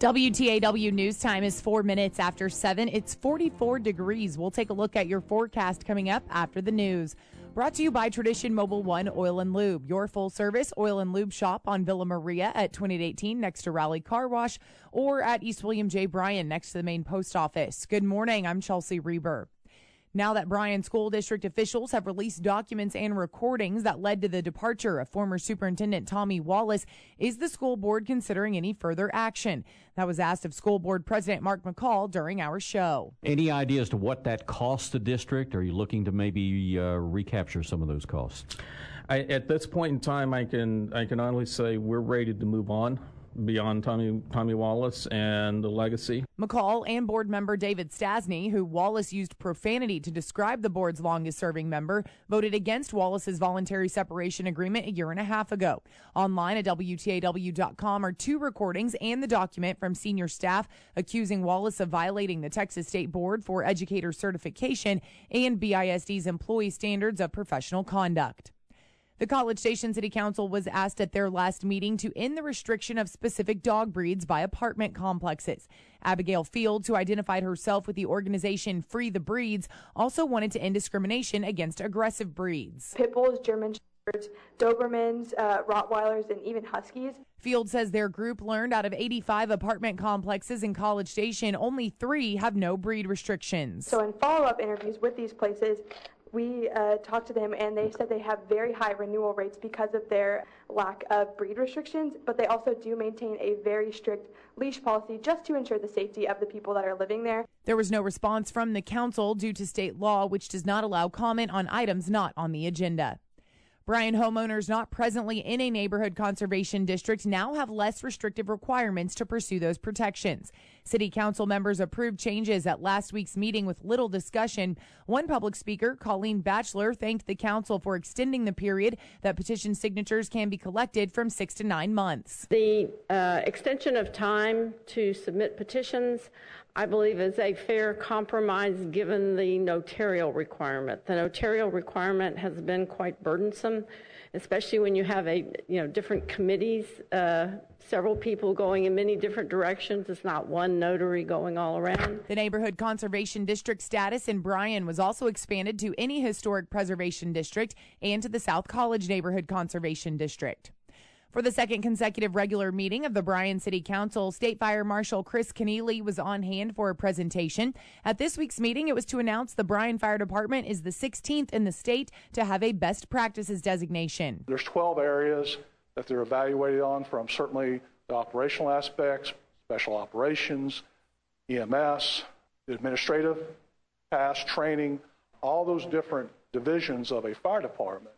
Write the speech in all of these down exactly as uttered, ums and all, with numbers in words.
W T A W News Time is four minutes after seven. It's forty-four degrees. We'll take a look at your forecast coming up after the news. Brought to you by Tradition Mobile One Oil and Lube, your full-service oil and lube shop on Villa Maria at twenty-eight eighteen next to Raleigh Car Wash, or at East William J. Bryan next to the main post office. Good morning. I'm Chelsea Reber. Now that Bryan School District officials have released documents and recordings that led to the departure of former Superintendent Tommy Wallace, is the school board considering any further action? That was asked of School Board President Mark McCall during our show. Any idea as to what that costs the district? Are you looking to maybe uh, recapture some of those costs? I, at this point in time, I can I can honestly say we're ready to move on beyond Tommy Tommy Wallace and the legacy. McCall and board member David Stasny, who Wallace used profanity to describe the board's longest-serving member, voted against Wallace's voluntary separation agreement a year and a half ago. Online at W T A W dot com are two recordings and the document from senior staff accusing Wallace of violating the Texas State Board for Educator Certification and B I S D's employee standards of professional conduct. The College Station City Council was asked at their last meeting to end the restriction of specific dog breeds by apartment complexes. Abigail Fields, who identified herself with the organization Free the Breeds, also wanted to end discrimination against aggressive breeds. Pit Bulls, German Shepherds, Dobermans, uh, Rottweilers, and even Huskies. Fields says their group learned out of eighty-five apartment complexes in College Station, only three have no breed restrictions. So in follow-up interviews with these places, we uh, talked to them, and they said they have very high renewal rates because of their lack of breed restrictions, but they also do maintain a very strict leash policy just to ensure the safety of the people that are living there. There was no response from the council due to state law, which does not allow comment on items not on the agenda. Bryan homeowners not presently in a neighborhood conservation district now have less restrictive requirements to pursue those protections. City council members approved changes at last week's meeting with little discussion. One public speaker, Colleen Batchelor, thanked the council for extending the period that petition signatures can be collected from six to nine months. The uh, extension of time to submit petitions, I believe, is a fair compromise given the notarial requirement. The notarial requirement has been quite burdensome, especially when you have a you know different committees, uh, several people going in many different directions. It's not one notary going all around. The neighborhood conservation district status in Bryan was also expanded to any historic preservation district and to the South College Neighborhood Conservation District. For the second consecutive regular meeting of the Bryan City Council, State Fire Marshal Chris Keneally was on hand for a presentation. At this week's meeting, it was to announce the Bryan Fire Department is the sixteenth in the state to have a best practices designation. There's twelve areas that they're evaluated on, from certainly the operational aspects, special operations, E M S, administrative tasks, training, all those different divisions of a fire department.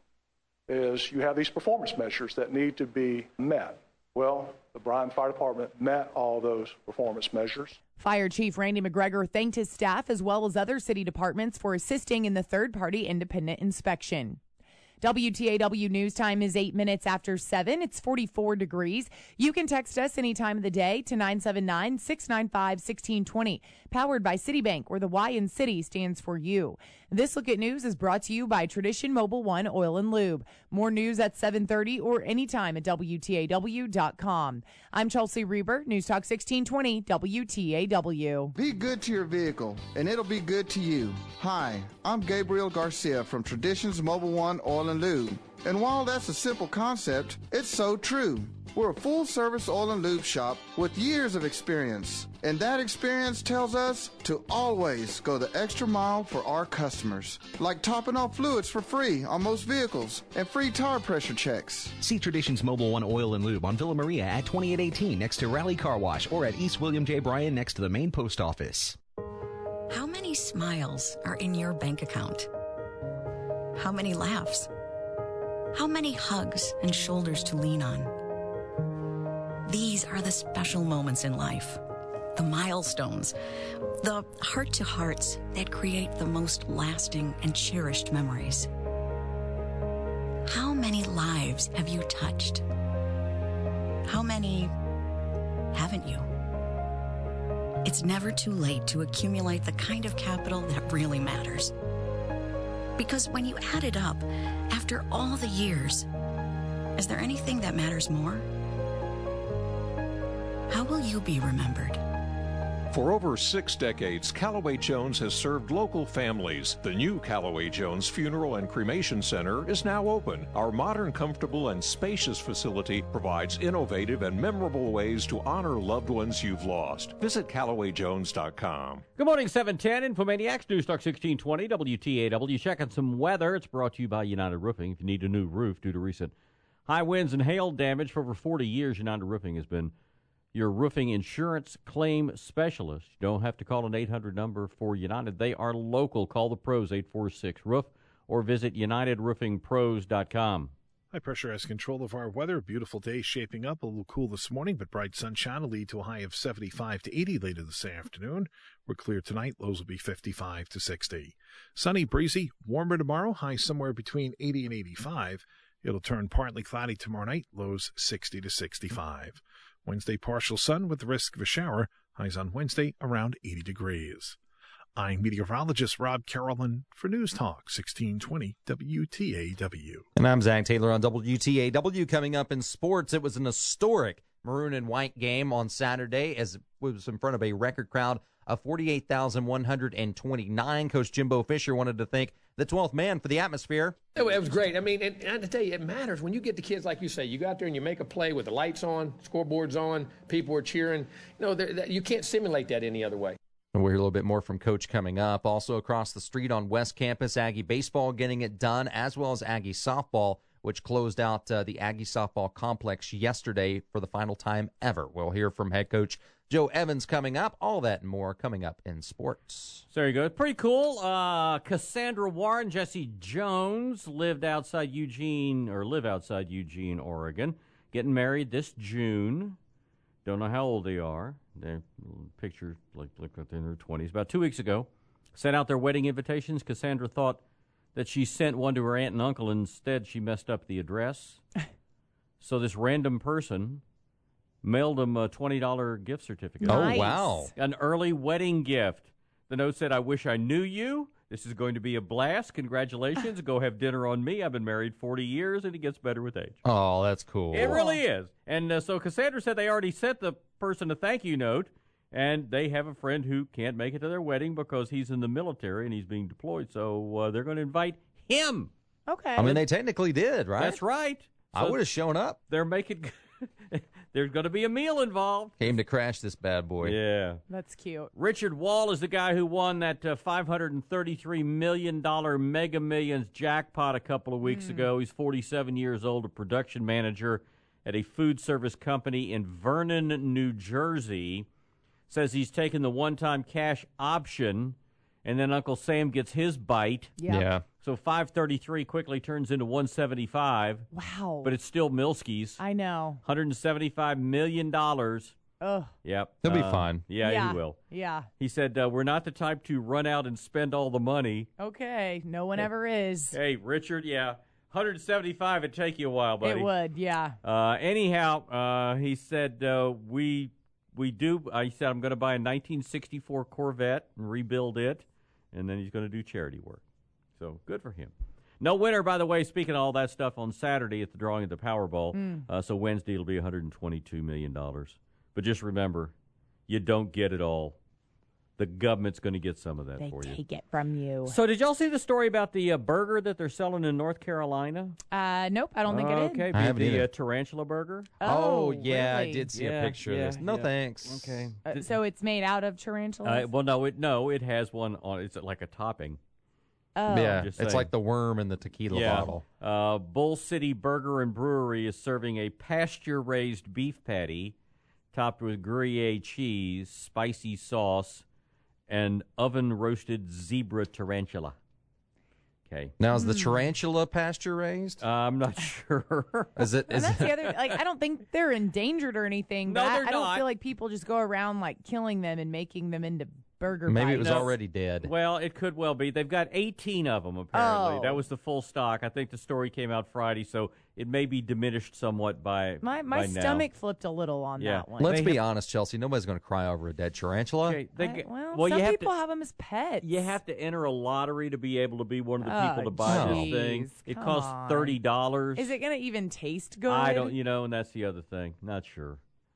Is you have these performance measures that need to be met. Well, the Bryan Fire Department met all those performance measures. Fire Chief Randy McGregor thanked his staff as well as other city departments for assisting in the third-party independent inspection. W T A W News Time is eight minutes after seven. It's forty-four degrees. You can text us any time of the day to nine seven nine, six nine five, one six two zero. Powered by Citibank, where the Y in City stands for you. This Look at News is brought to you by Tradition Mobile One Oil and Lube. More news at seven thirty or anytime at W T A W dot com. I'm Chelsea Reber, News Talk sixteen twenty W T A W. Be good to your vehicle, and it'll be good to you. Hi, I'm Gabriel Garcia from Traditions Mobile One Oil and Lube. And while that's a simple concept, it's so true. We're a full-service oil and lube shop with years of experience. And that experience tells us to always go the extra mile for our customers. Like topping off fluids for free on most vehicles and free tire pressure checks. See Traditions Mobile One Oil and Lube on Villa Maria at twenty-eight eighteen next to Raleigh Car Wash, or at East William J. Bryan next to the main post office. How many smiles are in your bank account? How many laughs? How many hugs and shoulders to lean on? These are the special moments in life, the milestones, the heart-to-hearts that create the most lasting and cherished memories. How many lives have you touched? How many haven't you? It's never too late to accumulate the kind of capital that really matters. Because when you add it up, after all the years, is there anything that matters more? How will you be remembered? For over six decades, Callaway Jones has served local families. The new Callaway Jones Funeral and Cremation Center is now open. Our modern, comfortable, and spacious facility provides innovative and memorable ways to honor loved ones you've lost. Visit Callaway Jones dot com. Good morning, seven ten, Infomaniacs, News Talk sixteen twenty, W T A W. Checking some weather. It's brought to you by United Roofing. If you need a new roof due to recent high winds and hail damage for over forty years, United Roofing has been your roofing insurance claim specialist. You don't have to call an eight hundred number for United. They are local. Call the pros, eight four six, roof, or visit united roofing pros dot com. High pressure has control of our weather. Beautiful day shaping up. A little cool this morning, but bright sunshine will lead to a high of seventy-five to eighty later this afternoon. We're clear tonight. Lows will be fifty-five to sixty. Sunny, breezy, warmer tomorrow. High somewhere between eighty and eighty-five. It'll turn partly cloudy tomorrow night. Lows sixty to sixty-five. Wednesday, partial sun with the risk of a shower. Highs on Wednesday around eighty degrees. I'm meteorologist Rob Carolyn for News Talk sixteen twenty W T A W. And I'm Zach Taylor on W T A W. Coming up in sports, it was an historic maroon and white game on Saturday as it was in front of a record crowd of forty-eight thousand one hundred twenty-nine. Coach Jimbo Fisher wanted to thank the twelfth man for the atmosphere. It was great. I mean, and, and I have to tell you, it matters when you get the kids, like you say, you go out there and you make a play with the lights on, scoreboards on, people are cheering. You know, that, you can't simulate that any other way. And we'll hear a little bit more from Coach coming up. Also across the street on West Campus, Aggie baseball getting it done, as well as Aggie softball, which closed out uh, the Aggie softball complex yesterday for the final time ever. We'll hear from head coach Joe Evans coming up. All that and more coming up in sports. So there you go. It's pretty cool. Uh, Cassandra Warren, Jesse Jones lived outside Eugene, or live outside Eugene, Oregon. Getting married this June. Don't know how old they are. Their picture like look like they're in their twenties. About two weeks ago, sent out their wedding invitations. Cassandra thought that she sent one to her aunt and uncle. Instead, she messed up the address. So this random person mailed them a twenty dollars gift certificate. Nice. Oh, wow. An early wedding gift. The note said, I wish I knew you. This is going to be a blast. Congratulations. Go have dinner on me. I've been married forty years, and it gets better with age. Oh, that's cool. It really is. And uh, so Cassandra said they already sent the person a thank you note, and they have a friend who can't make it to their wedding because he's in the military and he's being deployed. So uh, they're going to invite him. Okay. I mean, they technically did, right? That's right. I So would have shown up. They're making there's going to be a meal involved. Came to crash this bad boy. Yeah. That's cute. Richard Wall is the guy who won that uh, five hundred thirty-three million dollars Mega Millions jackpot a couple of weeks mm. ago. He's forty-seven years old, a production manager at a food service company in Vernon, New Jersey. Says he's taken the one-time cash option, and then Uncle Sam gets his bite. Yep. Yeah. So five thirty-three quickly turns into one seventy-five. Wow. But it's still Milsky's. I know. one hundred seventy-five million dollars. Ugh. Yep. He'll uh, be fine. Yeah, yeah, he will. Yeah. He said, uh, we're not the type to run out and spend all the money. Okay. No one ever is. Hey, Richard, yeah. one hundred seventy-five would take you a while, buddy. It would, yeah. Uh, anyhow, uh, he said, uh, we we do, uh, he said, I'm going to buy a nineteen sixty-four Corvette and rebuild it, and then he's going to do charity work. So good for him. No winner, by the way, speaking of all that stuff, on Saturday at the drawing of the Powerball. Mm. Uh, so Wednesday it'll be one hundred twenty-two million dollars. But just remember, you don't get it all. The government's going to get some of that they for you. They take it from you. So did y'all see the story about the uh, burger that they're selling in North Carolina? Uh, nope, I don't think uh, I did. Okay, I haven't the either. uh, tarantula burger. Oh, oh yeah, really? I did see yeah, a picture yeah, of this. No yeah. thanks. Okay. Uh, so it's made out of tarantulas? Uh, well, no, it no, it has one on. It's like a topping. Oh. Yeah, Just it's saying. like the worm in the tequila yeah. bottle. Uh, Bull City Burger and Brewery is serving a pasture-raised beef patty topped with Gruyere cheese, spicy sauce, and oven-roasted zebra tarantula. Okay. Now, is the tarantula pasture raised? Uh, I'm not sure. Is it? And Is that's it? the other. Like, I don't think they're endangered or anything. No, but I, they're I don't not. feel like people just go around like killing them and making them into burger Maybe bites. it was No. already dead. Well, it could well be. They've got eighteen of them, apparently. Oh. That was the full stock. I think the story came out Friday, so it may be diminished somewhat by My my by now. stomach flipped a little on Yeah. that one. Let's They be have- honest, Chelsea. Nobody's going to cry over a dead tarantula. Okay, they I- get- well, well, some you have people to, have them as pets. You have to enter a lottery to be able to be one of the Oh, people to buy geez, this thing. It come costs on. thirty dollars. Is it going to even taste good? I don't, you know, and that's the other thing. Not sure.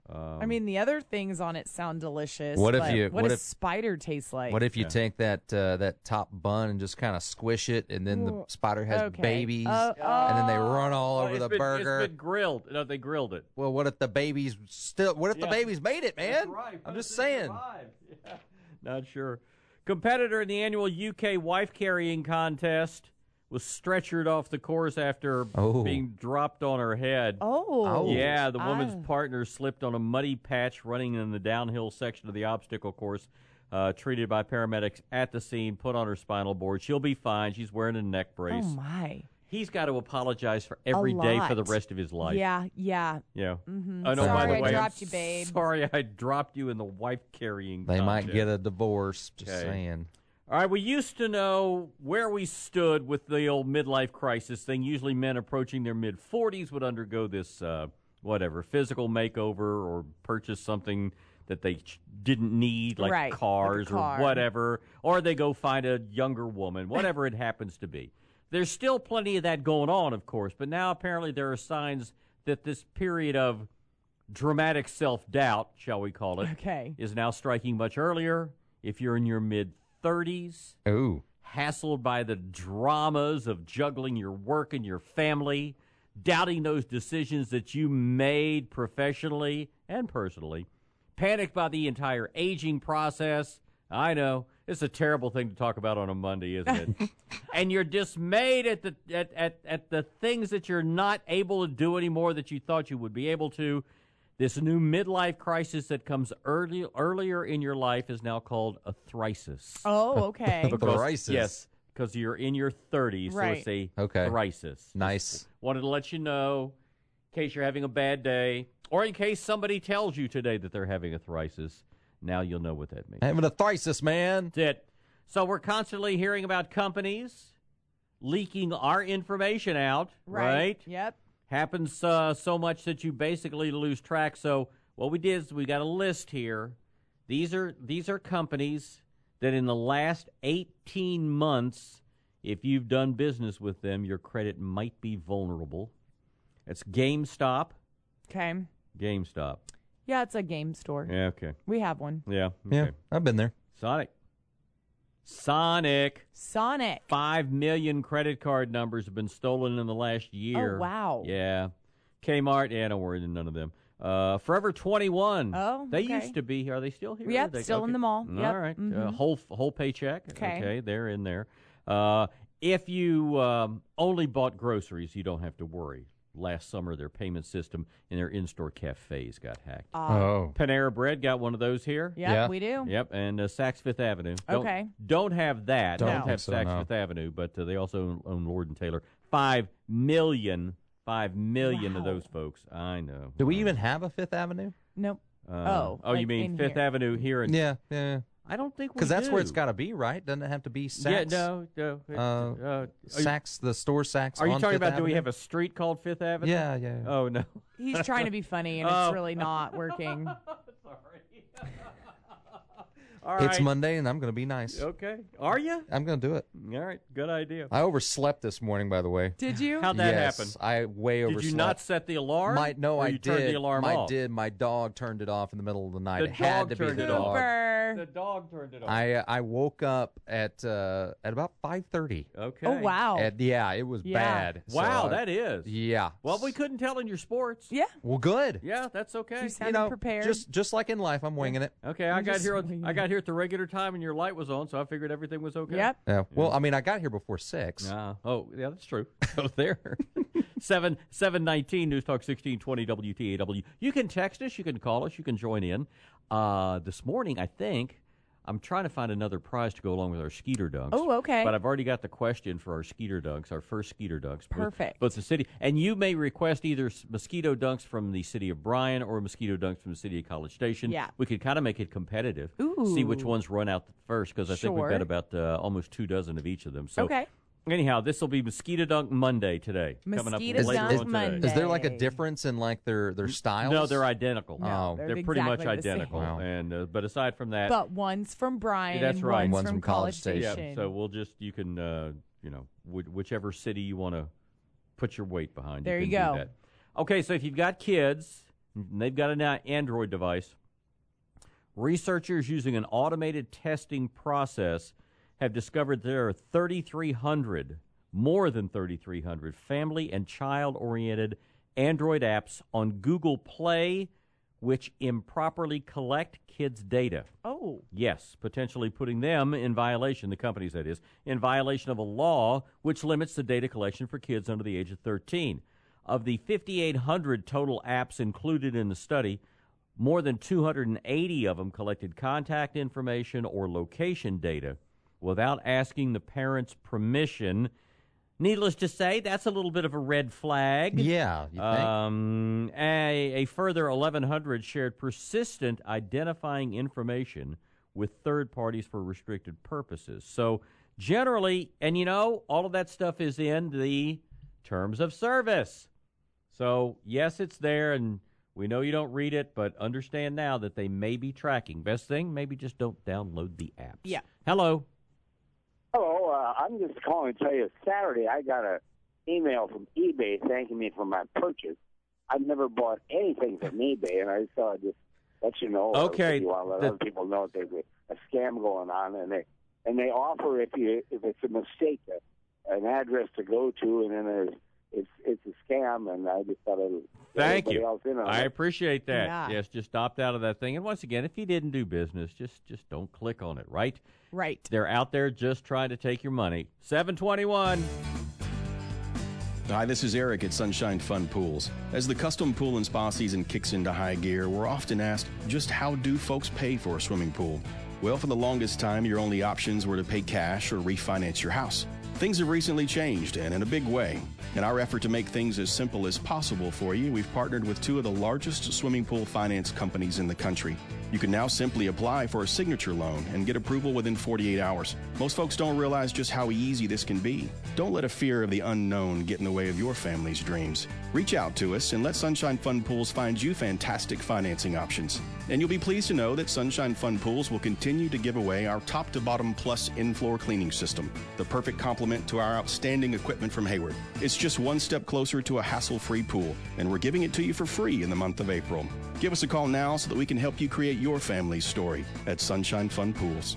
Um, I mean, the other things on it sound delicious. What if but you- What, what does if- spider taste like? What if you Yeah. take that uh, that top bun and just kind of squish it, and then the Well, spider has okay. babies, Uh, and then they run all well, over it's the been, burger? It's been grilled. No, they grilled it. Well, what if the babies still? What if Yeah. the babies made it, man? That's right. I'm What just if they saying. survived? Yeah. Not sure. Competitor in the annual U K wife carrying contest was stretchered off the course after Oh. being dropped on her head. Oh. Yeah, the woman's Ah. partner slipped on a muddy patch running in the downhill section of the obstacle course. Uh, treated by paramedics at the scene, put on her spinal board. She'll be fine. She's wearing a neck brace. Oh, my. He's got to apologize for every day for the lot. rest of his life. Yeah, yeah. Yeah. Mhm. Oh, no, Sorry, by the I way, I'm dropped you, babe. Sorry, I dropped you in the wife carrying. They might contest. get a divorce. Just Okay. saying. All right, we used to know where we stood with the old midlife crisis thing. Usually men approaching their mid forties would undergo this, uh, whatever, physical makeover or purchase something that they ch- didn't need, like Right, like a cars car. or whatever, or they go find a younger woman, whatever it happens to be. There's still plenty of that going on, of course, but now apparently there are signs that this period of dramatic self-doubt, shall we call it, Okay. is now striking much earlier. If you're in your mid-thirties, Ooh. hassled by the dramas of juggling your work and your family, doubting those decisions that you made professionally and personally, panicked by the entire aging process. I know, it's a terrible thing to talk about on a Monday, isn't it? And you're dismayed at the at, at, at the things that you're not able to do anymore that you thought you would be able to. This new midlife crisis that comes early, earlier in your life is now called a thrisis. Oh, okay. Because- Thrisis. Yes, because you're in your thirties, Right. so it's a Okay. thrisis. Nice. Wanted to let you know, in case you're having a bad day, or in case somebody tells you today that they're having a thrisis. Now you'll know what that means. Having a thrisis, man. That's it. So we're constantly hearing about companies leaking our information out, right? Yep. Happens uh, so much that you basically lose track. So what we did is we got a list here. These are these are companies that in the last eighteen months, if you've done business with them, your credit might be vulnerable. It's GameStop. Okay. GameStop. Yeah, it's a game store. Yeah, okay. We have one. Yeah, okay. Yeah, I've been there. Sonic. Sonic. Sonic. Five million credit card numbers have been stolen in the last year. Oh, wow. Yeah. Kmart, yeah, don't worry, none of them. Uh, Forever twenty-one. Oh, They okay. used to be here. Are they still here? Yep, They- still in the mall. All Yep. right. Uh, Mhm. whole whole paycheck. Okay. They're in there. Uh, if you um, only bought groceries, you don't have to worry. Last summer, their payment system in their in-store cafes got hacked. Ah. Oh. Panera Bread got one of those here. Yep, Yeah. we do. Yep, and uh, Saks Fifth Avenue. Don't, Okay. Don't have that. Don't Don't, think have so, Saks no. Fifth Avenue, but uh, they also own, own Lord and Taylor. Five million, five million of Wow. those folks. I know. Do we even have a Fifth Avenue? Nope. Uh, Oh, oh, you like mean in Fifth here. Avenue here? In, Yeah, yeah. I don't think we Because that's where it's do. got to be, right? Doesn't it have to be Saks? Yeah, no, no. it- Uh, uh, are you- Saks, the store Saks. Are you on talking Fifth about? Do we Avenue? have a street called Fifth Avenue? Yeah, yeah. Oh no. He's trying to be funny, and Oh. it's really not working. Sorry. All right. It's Monday, and I'm going to be nice. Okay. Are you? I'm going to do it. All right. Good idea. I overslept this morning, by the way. Did you? How'd that yes, happen? I way Did overslept. you not set the alarm? My, no, or I you did. turned the alarm I off? did. My dog turned it off in the middle of the night. The it had dog to be turned the it dog. off. Cooper. The dog turned it off. I uh, I woke up at uh, at about five thirty. Okay. Oh, wow. Yeah, it was Yeah. bad. Wow, So, that is. Yeah. Well, we couldn't tell in your sports. Yeah. Well, good. Yeah, that's okay. You sounded You know, prepared. just just like in life, I'm winging it. Okay, I I'm got just here. On, winging I it. got here at the regular time, and your light was on, so I figured everything was okay. Yep. Yeah. Well, I mean, I got here before six. Uh, oh, yeah, that's true. I was there. Seven seven nineteen News Talk sixteen twenty W T A W. You can text us. You can call us. You can join in. Uh, this morning, I think I'm trying to find another prize to go along with our Skeeter Dunks. Oh, okay. But I've already got the question for our Skeeter Dunks, our first Skeeter Dunks. Both- Perfect. Both the city, and you may request either s- mosquito dunks from the city of Bryan or mosquito dunks from the city of College Station. Yeah. We could kind of make it competitive. Ooh. See which ones run out first, because I think we've Sure. got about uh, almost two dozen of each of them. So Okay. anyhow, this will be Mosquito Dunk Monday today. coming up Mosquito later Dunk on today. Monday. Is there like a Day. difference in like their their styles? No, they're identical. No, Oh. they're They're pretty much exactly the same. identical. Wow. And uh, but aside from that, But one's from Bryan. That's and right. One's, One's from from College College Station. Station. yeah. So we'll just you can uh, you know wh- whichever city you want to put your weight behind. There you you can go. do that. Okay, so if you've got kids, And they've got an Android device. Researchers using an automated testing process have discovered there are thirty-three hundred, more than thirty-three hundred, family and child-oriented Android apps on Google Play which improperly collect kids' data. Oh. Yes, potentially putting them in violation, the companies that is, in violation of a law which limits the data collection for kids under the age of thirteen. Of the fifty-eight hundred total apps included in the study, more than two hundred eighty of them collected contact information or location data without asking the parents' permission. Needless to say, that's a little bit of a red flag. Yeah, you think? Um, a, a further eleven hundred shared persistent identifying information with third parties for restricted purposes. So generally, and you know, all of that stuff is in the terms of service. So, yes, it's there, and we know you don't read it, but understand now that they may be tracking. Best thing, maybe just don't download the apps. Yeah. Hello. Hello, uh, I'm just calling to tell you, Saturday I got an email from eBay thanking me for my purchase. I've never bought anything from eBay, and I just thought I'd just let you know. Okay. You want to let the, other people know that there's a, a scam going on, and they and they offer if you if it's a mistake a, an address to go to, and then there's it's it's a scam, and I just thought I'd Thank you. Else in on I it. appreciate that. Yeah. Yes, just opt out of that thing. And once again, if you didn't do business, just just don't click on it, right? Right. They're out there just trying to take your money. seven twenty-one. Hi, this is Eric at Sunshine Fun Pools. As the custom pool and spa season kicks into high gear, we're often asked, just how do folks pay for a swimming pool? Well, for the longest time, your only options were to pay cash or refinance your house. Things have recently changed, and in a big way. In our effort to make things as simple as possible for you, we've partnered with two of the largest swimming pool finance companies in the country. You can now simply apply for a signature loan and get approval within forty-eight hours. Most folks don't realize just how easy this can be. Don't let a fear of the unknown get in the way of your family's dreams. Reach out to us and let Sunshine Fun Pools find you fantastic financing options. And you'll be pleased to know that Sunshine Fun Pools will continue to give away our top-to-bottom plus in-floor cleaning system, the perfect complement to our outstanding equipment from Hayward. It's just one step closer to a hassle-free pool, and we're giving it to you for free in the month of April. Give us a call now so that we can help you create your family's story at Sunshine Fun Pools.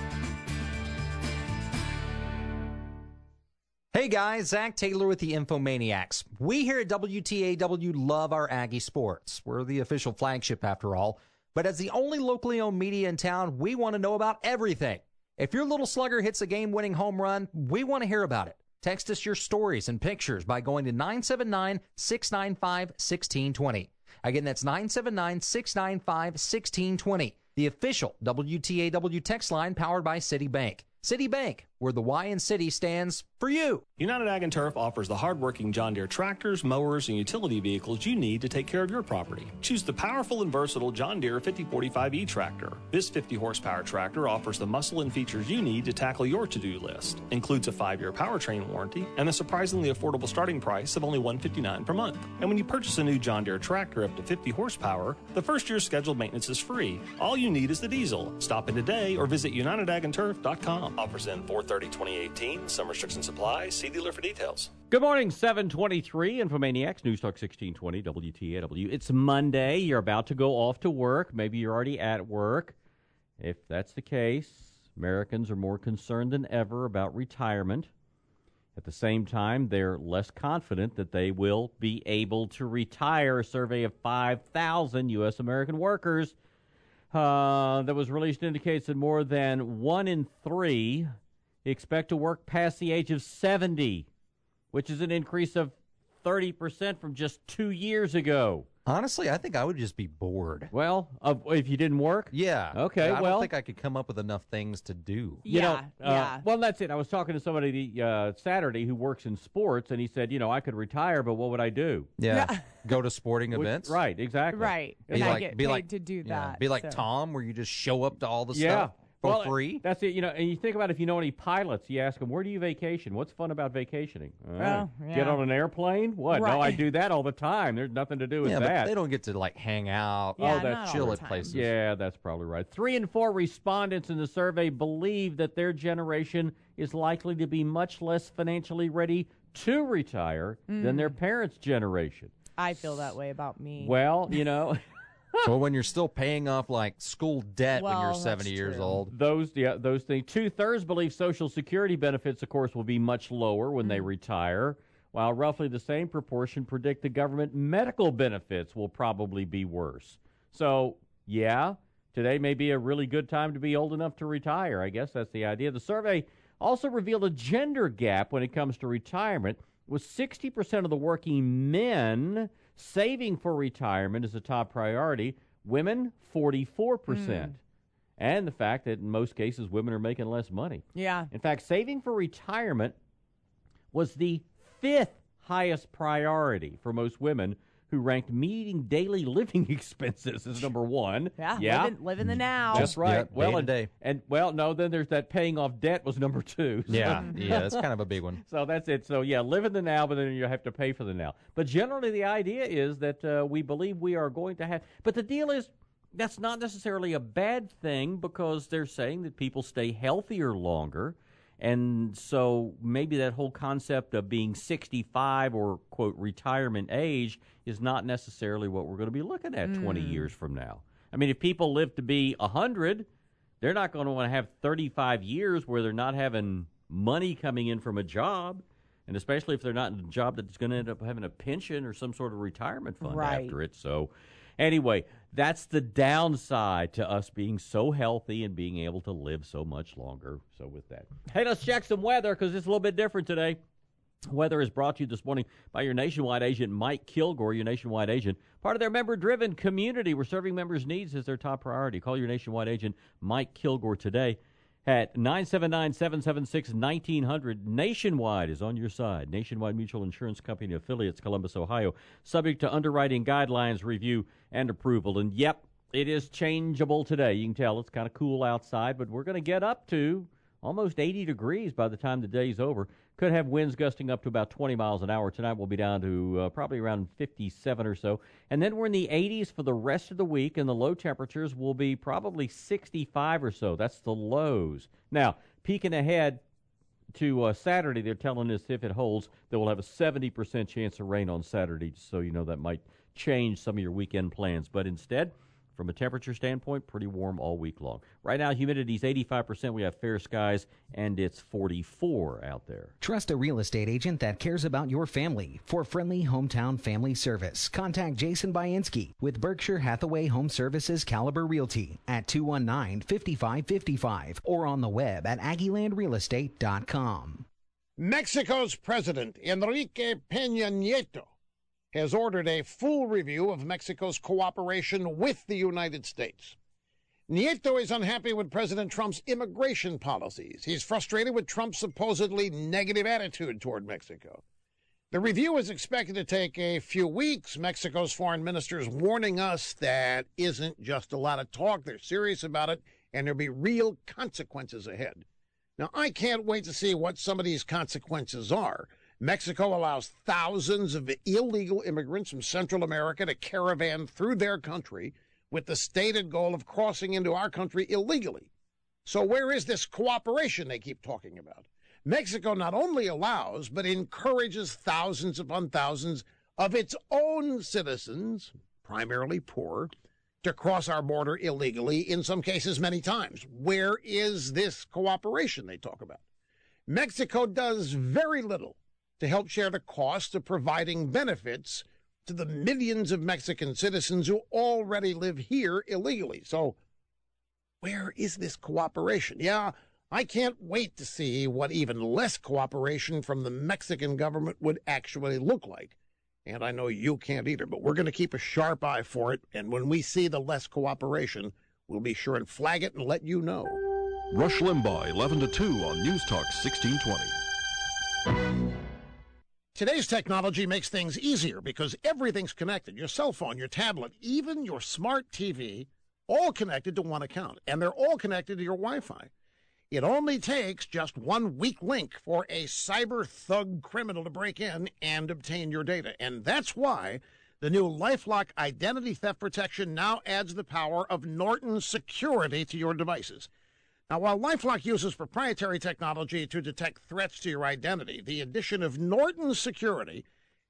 Hey guys, Zach Taylor with the Infomaniacs. We here at W T A W love our Aggie sports. We're the official flagship after all. But as the only locally owned media in town, we want to know about everything. If your little slugger hits a game-winning home run, we want to hear about it. Text us your stories and pictures by going to nine seven nine, six nine five, one six two zero. Again, that's nine seven nine, six nine five, one six two zero. The official W T A W text line powered by Citibank. Citibank, where the Y in City stands for you. United Ag and Turf offers the hardworking John Deere tractors, mowers, and utility vehicles you need to take care of your property. Choose the powerful and versatile John Deere fifty forty-five E tractor. This fifty horsepower tractor offers the muscle and features you need to tackle your to-do list. Includes a five-year powertrain warranty and a surprisingly affordable starting price of only one hundred fifty-nine dollars per month. And when you purchase a new John Deere tractor up to fifty horsepower, the first year's scheduled maintenance is free. All you need is the diesel. Stop in today or visit united ag and turf dot com. Offers in four thirty twenty eighteen. Some restrictions apply. See dealer for details. Good morning, seven twenty-three, Infomaniacs, News Talk sixteen twenty, W T A W. It's Monday. You're about to go off to work. Maybe you're already at work. If that's the case, Americans are more concerned than ever about retirement. At the same time, they're less confident that they will be able to retire. A survey of five thousand U S American workers uh, that was released indicates that more than one in three expect to work past the age of seventy, which is an increase of thirty percent from just two years ago. Honestly, I think I would just be bored. Well, uh, if you didn't work? Yeah. Okay, I well. don't think I could come up with enough things to do. You Yeah, know, uh, yeah. Well, that's it. I was talking to somebody the, uh, Saturday who works in sports, and he said, you know, I could retire, but what would I do? Yeah. Yeah. Go to sporting Which- events. Right, exactly. Right. Be And I like- get be paid like- to do Yeah, that. be like so. Tom, where you just show up to all the Yeah. stuff for well, free. That's it. You know, and you think about if you know any pilots, you ask them, where do you vacation? What's fun about vacationing? Uh, Well, Get yeah. on an airplane? What? No, I Right. do that all the time. There's nothing to do with Yeah, that. but they don't get to like hang out. Yeah, oh, that's not all chill the at time. places. Yeah, that's probably right. Three in four respondents in the survey believe that their generation is likely to be much less financially ready to retire than their parents' generation. I feel that way about me. Well, you know. Well, when you're still paying off like school debt Well, when you're that's seventy years true. old. Those, yeah, those things. Two-thirds believe Social Security benefits, of course, will be much lower when they retire, while roughly the same proportion predict the government medical benefits will probably be worse. So, yeah, today may be a really good time to be old enough to retire. I guess that's the idea. The survey also revealed a gender gap when it comes to retirement, with sixty percent of the working men saving for retirement as a top priority, women forty-four percent. Mm. And the fact that in most cases women are making less money. Yeah. In fact, saving for retirement was the fifth highest priority for most women, who ranked meeting daily living expenses as number one. Yeah, yeah. Living, living the now. That's right. Yep, well, day to and, day. and well, no, then there's that paying off debt was number two. So. Yeah, yeah, that's kind of a big one. So that's it. So yeah, live in the now, but then you have to pay for the now. But generally, the idea is that uh, we believe we are going to have. But the deal is, that's not necessarily a bad thing, because they're saying that people stay healthier longer. And so maybe that whole concept of being sixty-five or, quote, retirement age is not necessarily what we're going to be looking at mm. twenty years from now. I mean, if people live to be one hundred, they're not going to want to have thirty-five years where they're not having money coming in from a job, and especially if they're not in a job that's going to end up having a pension or some sort of retirement fund right. after it. So anyway, that's the downside to us being so healthy and being able to live so much longer. So with that, hey, let's check some weather, because it's a little bit different today. Weather is brought to you this morning by your Nationwide agent, Mike Kilgore, your Nationwide agent. Part of their member-driven community, where serving members' needs is their top priority. Call your Nationwide agent, Mike Kilgore, today at nine seven nine, seven seven six, one nine zero zero. Nationwide is on your side. Nationwide Mutual Insurance Company affiliates, Columbus, Ohio. Subject to underwriting guidelines, review, and approval. And, yep, it is changeable today. You can tell it's kind of cool outside, but we're going to get up to almost eighty degrees by the time the day's over. Could have winds gusting up to about twenty miles an hour. Tonight we'll be down to uh, probably around fifty-seven or so. And then we're in the eighties for the rest of the week, and the low temperatures will be probably sixty-five or so. That's the lows. Now, peeking ahead to uh, Saturday, they're telling us if it holds, that we'll have a seventy percent chance of rain on Saturday, so you know that might change some of your weekend plans. But instead, from a temperature standpoint, pretty warm all week long. Right now, humidity's eighty-five percent. We have fair skies, and it's forty-four out there. Trust a real estate agent that cares about your family. For friendly hometown family service, contact Jason Bainski with Berkshire Hathaway Home Services Caliber Realty at two one nine, five five five five or on the web at Aggie Land Real Estate dot com. Mexico's President Enrique Peña Nieto has ordered a full review of Mexico's cooperation with the United States. Nieto is unhappy with President Trump's immigration policies. He's frustrated with Trump's supposedly negative attitude toward Mexico. The review is expected to take a few weeks. Mexico's foreign minister is warning us that isn't just a lot of talk. They're serious about it, and there'll be real consequences ahead. Now, I can't wait to see what some of these consequences are. Mexico allows thousands of illegal immigrants from Central America to caravan through their country with the stated goal of crossing into our country illegally. So where is this cooperation they keep talking about? Mexico not only allows, but encourages thousands upon thousands of its own citizens, primarily poor, to cross our border illegally, in some cases many times. Where is this cooperation they talk about? Mexico does very little to help share the cost of providing benefits to the millions of Mexican citizens who already live here illegally. So where is this cooperation? Yeah, I can't wait to see what even less cooperation from the Mexican government would actually look like. And I know you can't either, but we're going to keep a sharp eye for it. And when we see the less cooperation, we'll be sure and flag it and let you know. Rush Limbaugh, eleven to two on News Talk sixteen twenty. Today's technology makes things easier because everything's connected. Your cell phone, your tablet, even your smart T V, all connected to one account, and they're all connected to your Wi-Fi. It only takes just one weak link for a cyber thug criminal to break in and obtain your data. And that's why the new LifeLock Identity Theft Protection now adds the power of Norton Security to your devices. Now, while LifeLock uses proprietary technology to detect threats to your identity, the addition of Norton Security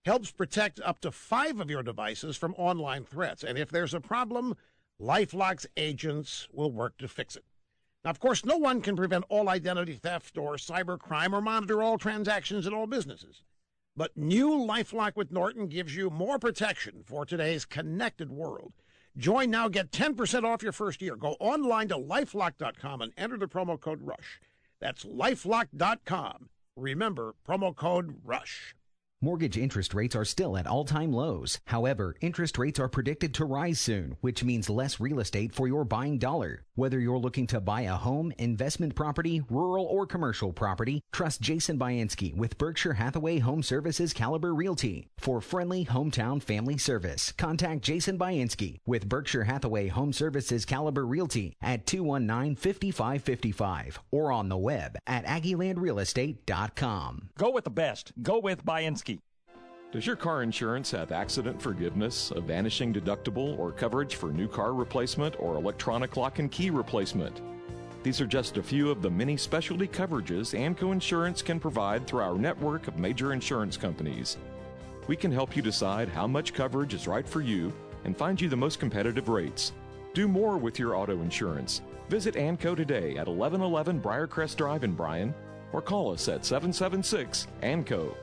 helps protect up to five of your devices from online threats. And if there's a problem, LifeLock's agents will work to fix it. Now, of course, no one can prevent all identity theft or cybercrime or monitor all transactions at all businesses. But new LifeLock with Norton gives you more protection for today's connected world. Join now, get ten percent off your first year. Go online to lifelock dot com and enter the promo code RUSH. That's lifelock dot com. Remember, promo code RUSH. Mortgage interest rates are still at all-time lows. However, interest rates are predicted to rise soon, which means less real estate for your buying dollar. Whether you're looking to buy a home, investment property, rural or commercial property, trust Jason Bainski with Berkshire Hathaway Home Services Caliber Realty. For friendly hometown family service, contact Jason Bainski with Berkshire Hathaway Home Services Caliber Realty at two one nine, five five five five or on the web at aggie land real estate dot com. Go with the best. Go with Bainski. Does your car insurance have accident forgiveness, a vanishing deductible, or coverage for new car replacement or electronic lock and key replacement? These are just a few of the many specialty coverages ANCO Insurance can provide through our network of major insurance companies. We can help you decide how much coverage is right for you and find you the most competitive rates. Do more with your auto insurance. Visit ANCO today at eleven eleven Briarcrest Drive in Bryan or call us at seven seven six ANCO.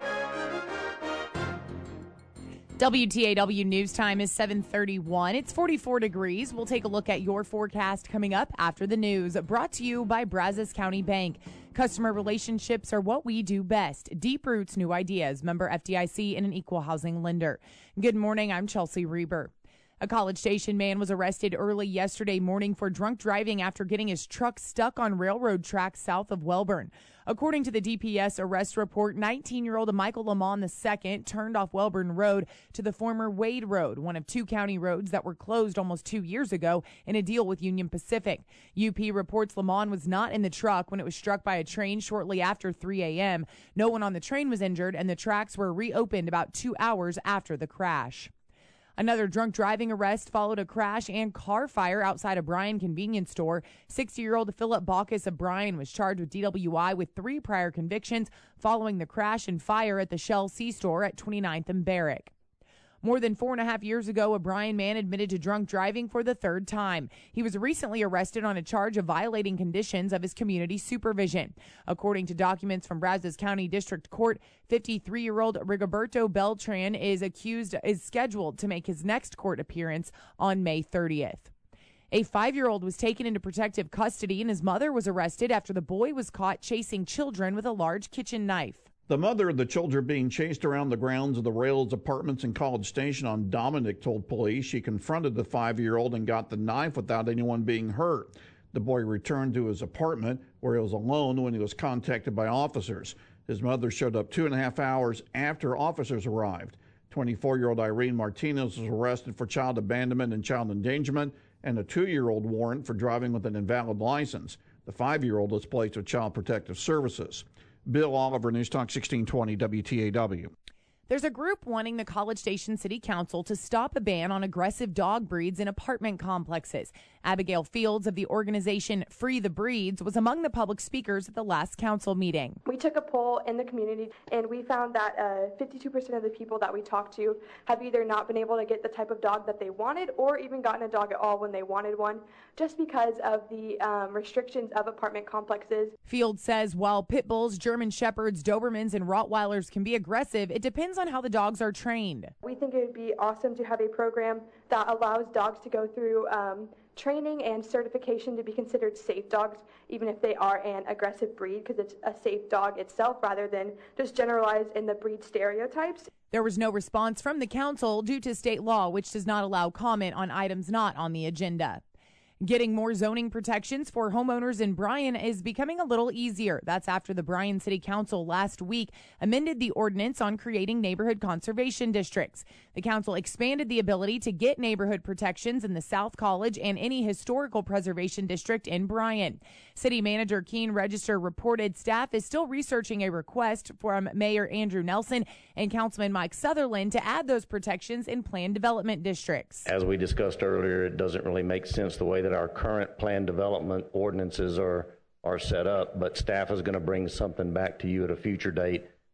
W T A W News Time is seven thirty-one. It's forty-four degrees. We'll take a look at your forecast coming up after the news. Brought to you by Brazos County Bank. Customer relationships are what we do best. Deep Roots New Ideas. Member F D I C and an equal housing lender. Good morning. I'm Chelsea Reber. A College Station man was arrested early yesterday morning for drunk driving after getting his truck stuck on railroad tracks south of Welborn. According to the D P S arrest report, nineteen-year-old Michael Lamont the second turned off Welborn Road to the former Wade Road, one of two county roads that were closed almost two years ago in a deal with Union Pacific. U P reports Lamont was not in the truck when it was struck by a train shortly after three a.m. No one on the train was injured, and the tracks were reopened about two hours after the crash. Another drunk driving arrest followed a crash and car fire outside a Bryan convenience store. sixty-year-old Philip Baucus of Bryan was charged with D W I with three prior convictions following the crash and fire at the Shell C-store at twenty-ninth and Barrick. More than four and a half years ago, a Bryan man admitted to drunk driving for the third time. He was recently arrested on a charge of violating conditions of his community supervision. According to documents from Brazos County District Court, fifty-three-year-old Rigoberto Beltran is accused is scheduled to make his next court appearance on May thirtieth. A five-year-old was taken into protective custody, and his mother was arrested after the boy was caught chasing children with a large kitchen knife. The mother of the children being chased around the grounds of the Rails Apartments in College Station on Dominic told police she confronted the five-year-old and got the knife without anyone being hurt. The boy returned to his apartment where he was alone when he was contacted by officers. His mother showed up two and a half hours after officers arrived. twenty-four-year-old Irene Martinez was arrested for child abandonment and child endangerment and a two-year-old warrant for driving with an invalid license. The five-year-old was placed with Child Protective Services. Bill Oliver, News Talk sixteen twenty W T A W. There's a group wanting the College Station City Council to stop a ban on aggressive dog breeds in apartment complexes. Abigail Fields of the organization Free the Breeds was among the public speakers at the last council meeting. We took a poll in the community, and we found that uh, fifty-two percent of the people that we talked to have either not been able to get the type of dog that they wanted or even gotten a dog at all when they wanted one, just because of the um, restrictions of apartment complexes. Fields says while pit bulls, German shepherds, Dobermans, and Rottweilers can be aggressive, it depends on how the dogs are trained. We think it would be awesome to have a program that allows dogs to go through um, training and certification to be considered safe dogs, even if they are an aggressive breed, because it's a safe dog itself rather than just generalized in the breed stereotypes. There was no response from the council due to state law, which does not allow comment on items not on the agenda. Getting more zoning protections for homeowners in Bryan is becoming a little easier. That's after the Bryan City Council last week amended the ordinance on creating neighborhood conservation districts. The council expanded the ability to get neighborhood protections in the South College and any historical preservation district in Bryan. City Manager Keene Register reported staff is still researching a request from Mayor Andrew Nelson and Councilman Mike Sutherland to add those protections in planned development districts. As we discussed earlier, it doesn't really make sense the way that our current plan development ordinances are are set up, but staff is going to bring something back to you at a future date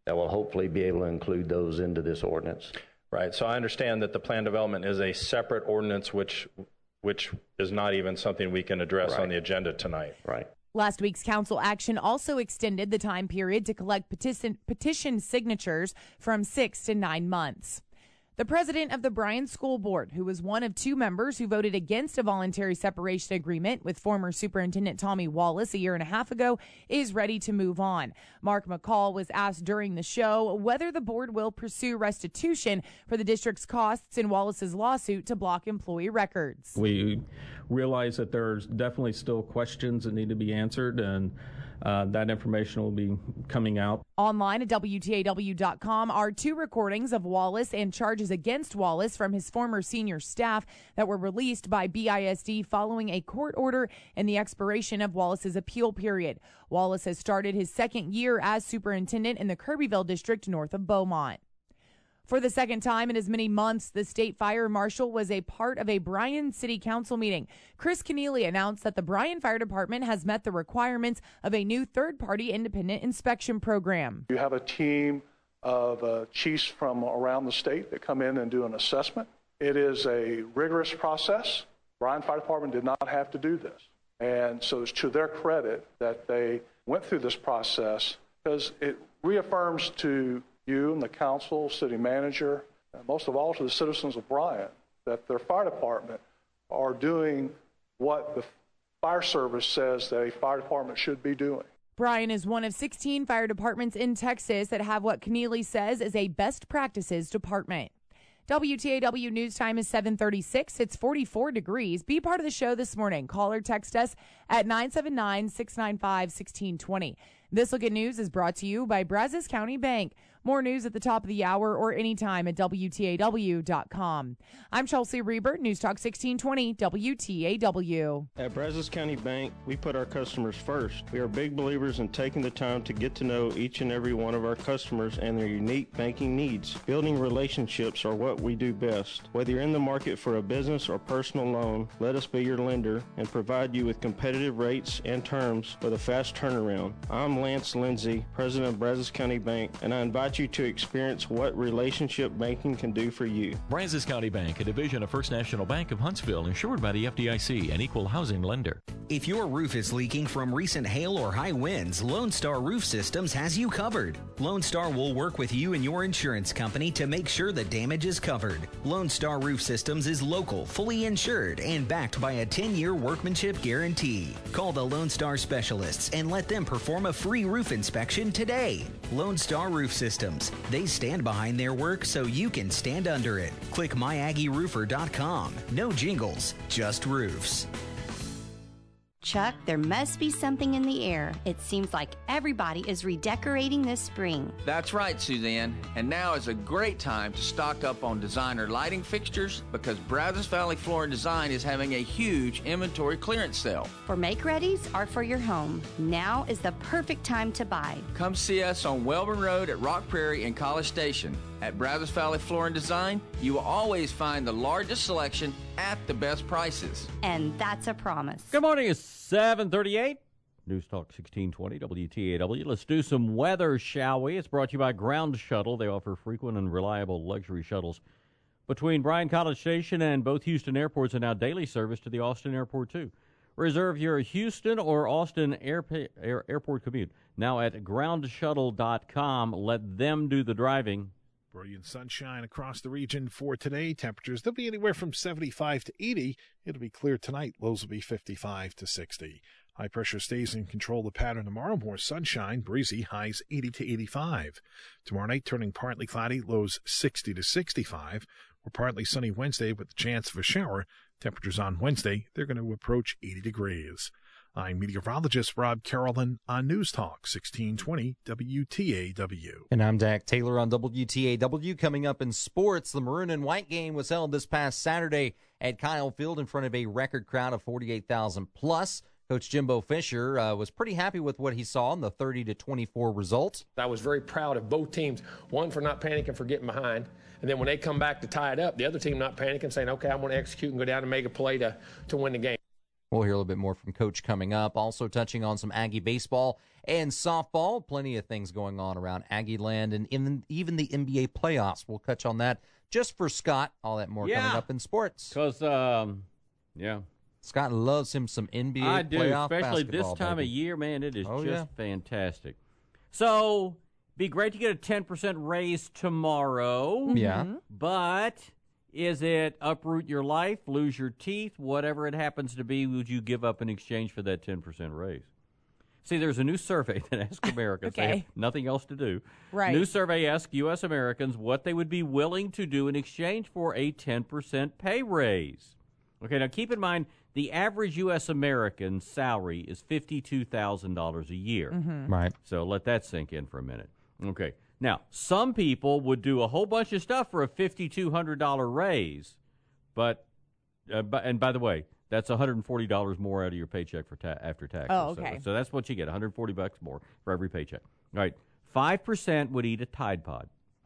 that will hopefully be able to include those into this ordinance. Right. So I understand that the plan development is a separate ordinance, which which is not even something we can address Right. on the agenda tonight. Right. Last week's council action also extended the time period to collect petition, petition signatures from six to nine months. The president of the Bryan School Board, who was one of two members who voted against a voluntary separation agreement with former Superintendent Tommy Wallace a year and a half ago, is ready to move on. Mark McCall was asked during the show whether the board will pursue restitution for the district's costs in Wallace's lawsuit to block employee records. We realize that there's definitely still questions that need to be answered, and Uh, that information will be coming out. Online at W T A W dot com are two recordings of Wallace and charges against Wallace from his former senior staff that were released by B I S D following a court order and the expiration of Wallace's appeal period. Wallace has started his second year as superintendent in the Kirbyville district north of Beaumont. For the second time in as many months, the state fire marshal was a part of a Bryan City Council meeting. Chris Keneally announced that the Bryan Fire Department has met the requirements of a new third-party independent inspection program. You have a team of uh, chiefs from around the state that come in and do an assessment. It is a rigorous process. Bryan Fire Department did not have to do this. And so it's to their credit that they went through this process, because it reaffirms to you and the council, city manager, and most of all to the citizens of Bryan, that their fire department are doing what the fire service says that a fire department should be doing. Bryan is one of sixteen fire departments in Texas that have what Keneally says is a best practices department. W T A W News Time is seven thirty-six. It's forty-four degrees. Be part of the show this morning. Call or text us at nine seven nine, six nine five, one six two zero. This Look at News is brought to you by Brazos County Bank. More news at the top of the hour or anytime at W T A W dot com. I'm Chelsea Reber, News Talk sixteen twenty W T A W. At Brazos County Bank, we put our customers first. We are big believers in taking the time to get to know each and every one of our customers and their unique banking needs. Building relationships are what we do best. Whether you're in the market for a business or personal loan, let us be your lender and provide you with competitive rates and terms with a fast turnaround. I'm Lance Lindsay, President of Brazos County Bank, and I invite you to experience what relationship banking can do for you. Brazos County Bank, a division of First National Bank of Huntsville, insured by the F D I C, an equal housing lender. If your roof is leaking from recent hail or high winds, Lone Star Roof Systems has you covered. Lone Star will work with you and your insurance company to make sure the damage is covered. Lone Star Roof Systems is local, fully insured, and backed by a ten-year workmanship guarantee. Call the Lone Star specialists and let them perform a free roof inspection today. Lone Star Roof Systems. They stand behind their work so you can stand under it. Click my aggie roofer dot com. No jingles, just roofs. Chuck, there must be something in the air. It seems like everybody is redecorating this spring. That's right, Suzanne. And now is a great time to stock up on designer lighting fixtures because Brazos Valley Floor and Design is having a huge inventory clearance sale. For make-readies or for your home, now is the perfect time to buy. Come see us on Welborn Road at Rock Prairie and College Station. At Brazos Valley Floor and Design, you will always find the largest selection at the best prices. And that's a promise. Good morning. It's seven thirty-eight. News Talk sixteen twenty W T A W. Let's do some weather, shall we? It's brought to you by Ground Shuttle. They offer frequent and reliable luxury shuttles between Bryan College Station and both Houston airports, and now daily service to the Austin airport, too. Reserve your Houston or Austin air, air, airport commute now at ground shuttle dot com. Let them do the driving. Brilliant sunshine across the region for today. Temperatures, they'll be anywhere from seventy-five to eighty. It'll be clear tonight. Lows will be fifty-five to sixty. High pressure stays in control of the pattern tomorrow. More sunshine, breezy, highs eighty to eighty-five. Tomorrow night, turning partly cloudy, lows sixty to sixty-five. Or partly sunny Wednesday with the chance of a shower. Temperatures on Wednesday, they're going to approach eighty degrees. I'm meteorologist Rob Carolyn on News Talk sixteen twenty W T A W. And I'm Dak Taylor on W T A W. Coming up in sports, the Maroon and White game was held this past Saturday at Kyle Field in front of a record crowd of forty-eight thousand plus. Coach Jimbo Fisher uh, was pretty happy with what he saw in the thirty to twenty-four result. I was very proud of both teams, one for not panicking, for getting behind, and then when they come back to tie it up, the other team not panicking, saying, okay, I'm going to execute and go down and make a play to, to win the game. We'll hear a little bit more from Coach coming up. Also touching on some Aggie baseball and softball. Plenty of things going on around Aggie land and in, even the N B A playoffs. We'll touch on that just for Scott. All that more Yeah. coming up in sports. Because, um, yeah. Scott loves him some N B A I do, playoff especially this basketball, time baby. of year, man. It is Oh, just yeah. fantastic. So, be great to get a ten percent raise tomorrow. Yeah. Mm-hmm. But is it uproot your life, lose your teeth, whatever it happens to be, would you give up in exchange for that ten percent raise? See, there's a new survey that asks Americans. They Okay. have nothing else to do. Right. New survey asks U S Americans what they would be willing to do in exchange for a ten percent pay raise. Okay, now keep in mind, the average U S American salary is fifty-two thousand dollars a year. Mm-hmm. Right. So let that sink in for a minute. Okay. Now, some people would do a whole bunch of stuff for a five thousand two hundred dollars raise, but, uh, but and by the way, that's one hundred forty dollars more out of your paycheck for ta- after taxes. Oh, okay. So, so that's what you get, one hundred forty bucks more for every paycheck. All right. five percent would eat a Tide Pod.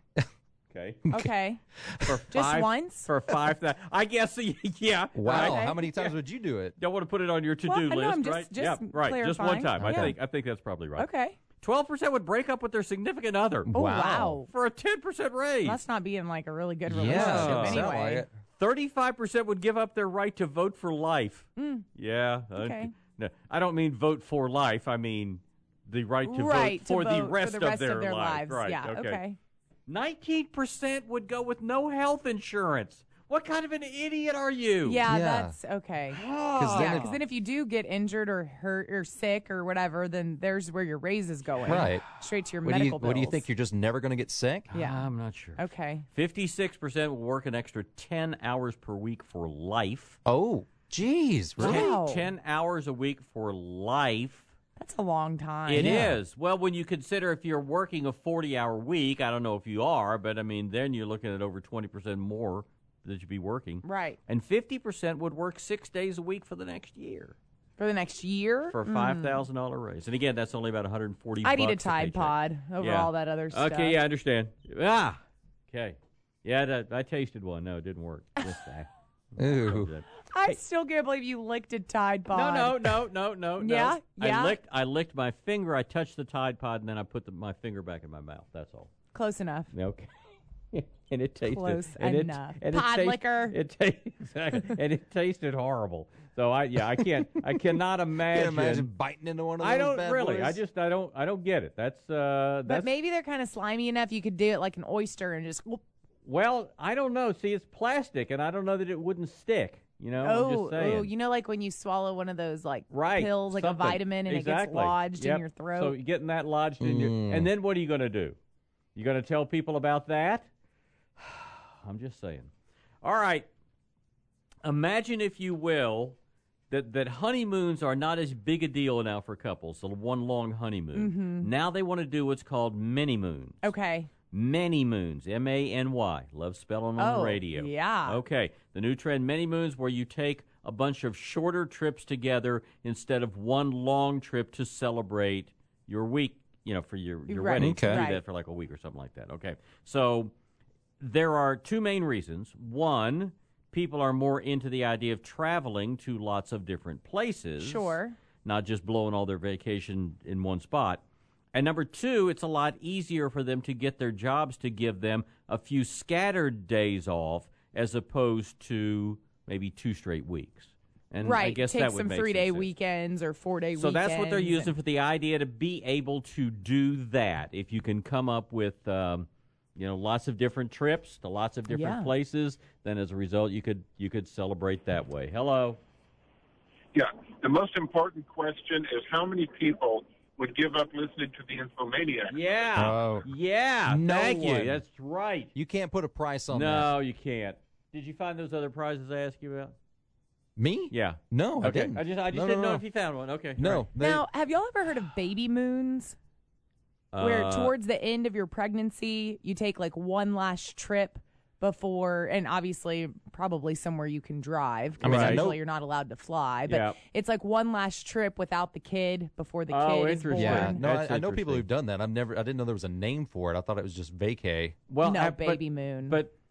Okay. Okay. For Just five, once? For five, th- I guess, yeah. Wow. Right. How many times would you do it? Don't want to put it on your to-do Well, no, list, I'm just- right? just yeah, right. Just one clarifying. time. I Yeah. think I think that's probably right. Okay. twelve percent would break up with their significant other. Oh, wow. For a ten percent raise. Must not be in like a really good Yeah, relationship sounds anyway. like it. thirty-five percent would give up their right to vote for life. Mm. Yeah. uh, Okay. no, I don't mean vote for life. I mean the right to Right, vote to for the vote rest, for the rest of, their of their life. lives. Right. Yeah, okay. nineteen percent would go with no health insurance. What kind of an idiot are you? Yeah, Yeah. that's okay. Because then yeah, it- 'cause then if you do get injured or hurt or sick or whatever, then there's where your raise is going. Right. Straight to your What do, you, medical bills. what do you think? You're just never going to get sick? Yeah. I'm not sure. Okay. fifty-six percent will work an extra ten hours per week for life. Oh, geez. Really? Wow. ten hours a week for life. That's a long time. It is. Yeah. Well, when you consider if you're working a forty-hour week, I don't know if you are, but I mean, then you're looking at over twenty percent more that you'd be working. Right. And fifty percent would work six days a week for the next year For the next year? for a five thousand dollars raise. And again, that's only about one hundred forty I'd eat a bucks Tide paycheck. Pod over Yeah. all that other stuff. Okay, yeah, I understand. Ah, okay. Yeah, that, I tasted one. No, it didn't work. Just that. Ooh. I still can't believe you licked a Tide Pod. No, no, no, no, no, no. Yeah? Yeah? I licked, I licked my finger. I touched the Tide Pod, and then I put the, my finger back in my mouth. That's all. Close enough. Okay. And it tasted Close and enough. It, and Pod it taste- liquor. It ta- exactly, and it tasted horrible. So I, yeah, I can't, I cannot imagine. Can't imagine biting into one of those I don't bad really. boys. I just, I don't, I don't get it. That's, uh, But that's. maybe they're kind of slimy enough you could do it like an oyster and just whoop. Well, I don't know. See, it's plastic, and I don't know that it wouldn't stick. You know, I'm Oh, just saying. oh, you know, like when you swallow one of those like right, pills, like something. a vitamin, and it Exactly. gets lodged Yep. in your throat. So you're getting that lodged in your, and then what are you going to do? You going to tell people about that? I'm just saying. All right. Imagine, if you will, that, that honeymoons are not as big a deal now for couples, the one long honeymoon. Mhm. Now they want to do what's called many moons. Okay. Many moons, M A N Y. Love spelling on Oh, the radio. yeah. Okay. The new trend, many moons, where you take a bunch of shorter trips together instead of one long trip to celebrate your week, you know, for your, your Right. wedding. Okay. You do Right. that for like a week or something like that. Okay. So there are two main reasons. One, people are more into the idea of traveling to lots of different places. Sure. Not just blowing all their vacation in one spot. And number two, it's a lot easier for them to get their jobs to give them a few scattered days off as opposed to maybe two straight weeks. And right. I guess Take that would some make three day sense. weekends or four day So weekends. that's what they're using and- for the idea to be able to do that. If you can come up with, um, you know, lots of different trips to lots of different Yeah. places, then as a result, you could you could celebrate that way. Hello. Yeah. The most important question is how many people would give up listening to the Infomaniac? Yeah. Oh. Yeah. No thank one. you. That's right. You can't put a price on that. No, you can't. Did you find those other prizes I asked you about? Me? Yeah. No, I okay. didn't. I just I just No, didn't no, know no. if you found one. Okay. No. All right. they- Now, have y'all ever heard of baby moons? Where Uh, towards the end of your pregnancy, you take like one last trip before, and obviously probably somewhere you can drive. I mean, I usually know- you're not allowed to fly, but Yeah. it's like one last trip without the kid before the Oh, kid is born. interesting. Yeah, no, That's I, I know people interesting. who've done that. I've never, I didn't know there was a name for it. I thought it was just vacay. Well, no, I- but- baby moon. But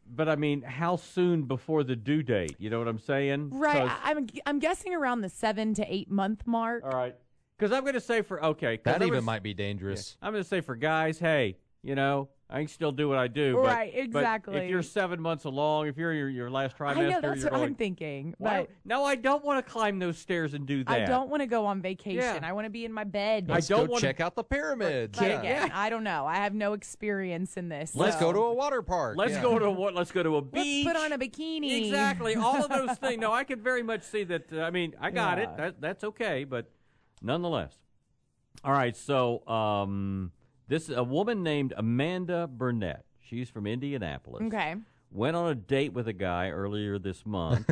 but I mean, how soon before the due date? You know what I'm saying? Right. 'Cause- I- I'm I'm guessing around the seven to eight month mark. all right. Because I'm going to say for, okay. 'cause That I'm even gonna, might be dangerous. I'm going to say for guys, hey, you know, I can still do what I do. But, Right, but exactly. if you're seven months along, if you're your, your last trimester, I know that's you're what going, I'm thinking. Why- But no, I don't want to climb those stairs and do that. I don't want to go on vacation. Yeah. I want to be in my bed. Let's don't go wanna- check out the pyramids. But Yeah. again, I don't know. I have no experience in this. Let's so. go to a water park. Let's Yeah. go to what? Let's go to a Let's beach. put on a bikini. Exactly. All of those things. No, I could very much see that. Uh, I mean, I got Yeah. it. That, that's okay, but nonetheless. All right. So, um, this a woman named Amanda Burnett. She's from Indianapolis. Okay. Went on a date with a guy earlier this month.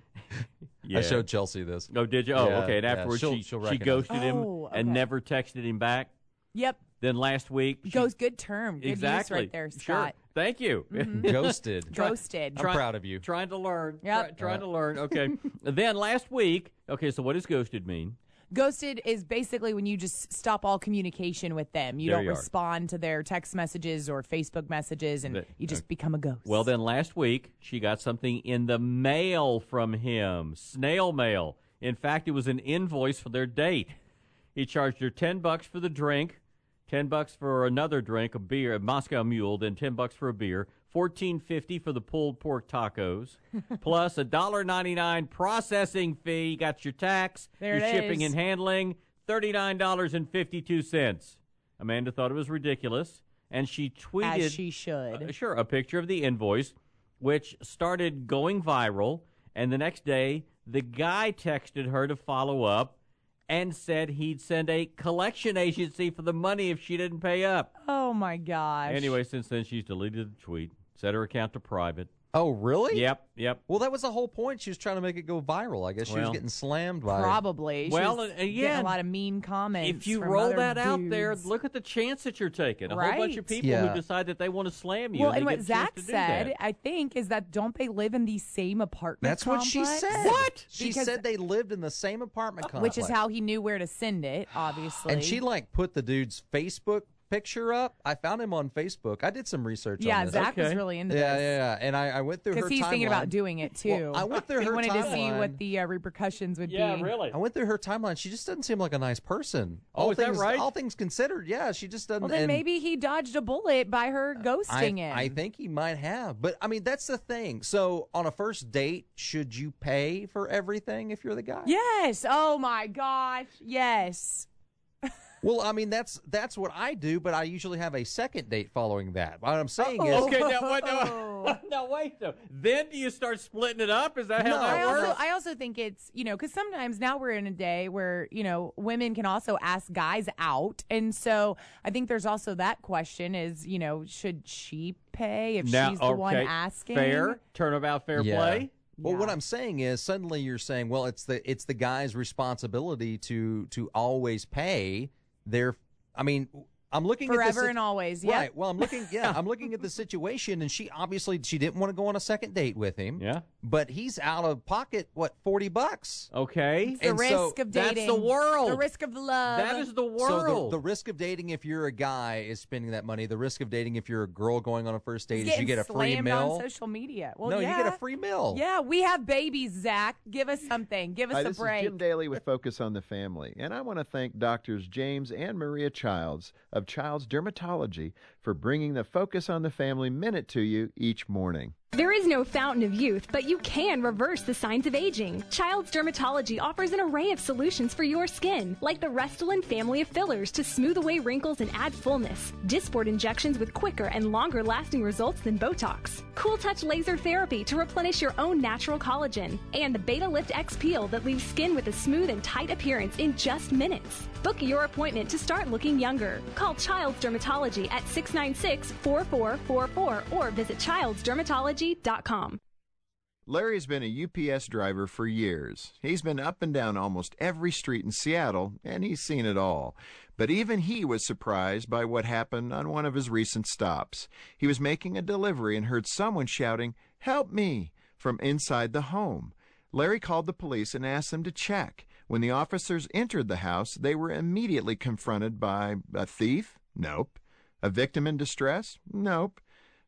yeah. I showed Chelsea this. Oh, did you? Oh, Yeah, okay. And yeah, afterwards, she'll- she, she'll she recognize ghosted it. him Oh, and okay. never texted him back. Yep. Then last week, she, Goes good term. Good exactly. use right there, Sure. Scott. Thank you. Mhm. Ghosted. Ghosted. I'm proud of you. Trying to learn. Yep. Try- trying to learn. Okay. Then last week, okay, so what does ghosted mean? Ghosted is basically when you just stop all communication with them. You There don't you are. respond to their text messages or Facebook messages, and That- you just okay. become a ghost. Well, then last week, she got something in the mail from him. Snail mail. In fact, it was an invoice for their date. He charged her ten bucks for the drink, ten bucks for another drink, a beer, a Moscow Mule, then ten bucks for a beer, fourteen fifty for the pulled pork tacos, plus a dollar ninety-nine processing fee. You got your tax, There your it shipping is. and handling, thirty-nine dollars and fifty-two cents. Amanda thought it was ridiculous, and she tweeted As she should. uh, sure, a picture of the invoice, which started going viral. And the next day, the guy texted her to follow up and said he'd send a collection agency for the money if she didn't pay up. Oh, my gosh. Anyway, since then, she's deleted the tweet, set her account to private. Oh, really? Yep, yep. Well, that was the whole point. She was trying to make it go viral. I guess she Well, was getting slammed by Probably. She Well, was and getting again, a lot of mean comments. If you from roll other that out there, dudes. look at the chance that you're taking. A whole bunch of Right. people Yeah. who decide that they want to slam you. Well, and, and they what get a chance Zach to do said, that. I think, is that don't they live in the same apartment That's what she complex? said. What? She Because- said they lived in the same apartment complex. Which is how he knew where to send it, obviously. And she like put the dude's Facebook picture up. I found him on Facebook. I did some research yeah, on this. Zach was Okay. really into yeah, this. yeah, yeah. And I, I went through her Because he's thinking timeline. about doing it, too. Well, I went through he her wanted to see timeline. what the uh, repercussions would Yeah, be. really. I went through her timeline. She just doesn't seem like a nice person. Oh, all is that things, right? All things considered, yeah, she just doesn't. Well, then and maybe he dodged a bullet by her ghosting I, him. I think he might have. But, I mean, that's the thing. So, on a first date, should you pay for everything if you're the guy? Yes. Oh, my gosh. Yes. Well, I mean, that's that's what I do, but I usually have a second date following that. What I'm saying Uh-oh. is... Okay, now what? No, no, wait. Though. Then do you start splitting it up? Is that how No. that I works? also, I also think it's, you know, because sometimes now we're in a day where, you know, women can also ask guys out. And so I think there's also that question is, you know, should she pay if now, she's the okay, one asking? fair turnabout, fair Yeah. play. Well, Yeah. what I'm saying is, suddenly you're saying, well, it's the it's the guy's responsibility to to always pay their. I mean, I'm looking at Forever this, and always. Yeah. Right. Well, I'm looking. Yeah, I'm looking at the situation, and she obviously she didn't want to go on a second date with him. Yeah. But he's out of pocket. What, forty bucks? Okay. The And risk so of that's dating. the world. The risk of love. That is the So world. the, the risk of dating if you're a guy is spending that money. The risk of dating if you're a girl going on a first date He's is you getting get a free slammed meal. on social media. Well, no, yeah. you get a free meal. Yeah, we have babies, Zach. Give us something. Give us Hi, a this break. is Jim Daly with Focus on the Family, and I want to thank Doctors James and Maria Childs of Childs Dermatology for bringing the Focus on the Family Minute to you each morning. There is no fountain of youth, but you can reverse the signs of aging. Child's Dermatology offers an array of solutions for your skin, like the Restylane family of fillers to smooth away wrinkles and add fullness, Dysport injections with quicker and longer lasting results than Botox, Cool Touch laser therapy to replenish your own natural collagen, and the Beta Lift X peel that leaves skin with a smooth and tight appearance in just minutes. Book your appointment to start looking younger. Call Child's Dermatology at six nine six, four four four four or visit childs dermatology dot com. Larry's been a U P S driver for years. He's been up and down almost every street in Seattle, and he's seen it all. But even he was surprised by what happened on one of his recent stops. He was making a delivery and heard someone shouting, "Help me!" from inside the home. Larry called the police and asked them to check. When the officers entered the house, they were immediately confronted by a thief? Nope. A victim in distress? Nope.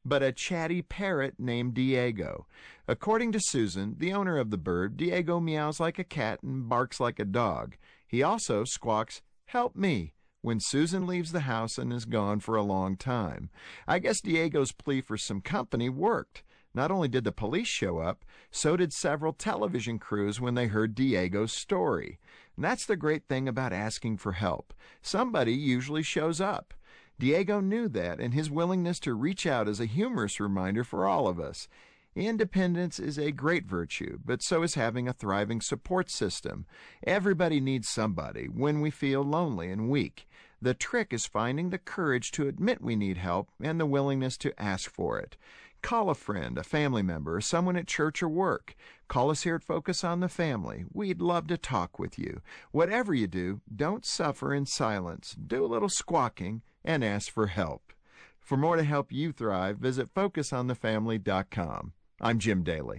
but a chatty parrot named Diego. According to Susan, the owner of the bird, Diego meows like a cat and barks like a dog. He also squawks, "Help me," when Susan leaves the house and is gone for a long time. I guess Diego's plea for some company worked. Not only did the police show up, so did several television crews when they heard Diego's story. And that's the great thing about asking for help. Somebody usually shows up. Diego knew that, and his willingness to reach out is a humorous reminder for all of us. Independence is a great virtue, but so is having a thriving support system. Everybody needs somebody when we feel lonely and weak. The trick is finding the courage to admit we need help and the willingness to ask for it. Call a friend, a family member, or someone at church or work. Call us here at Focus on the Family. We'd love to talk with you. Whatever you do, don't suffer in silence. Do a little squawking and ask for help. For more to help you thrive, visit focus on the family dot com. I'm Jim Daly.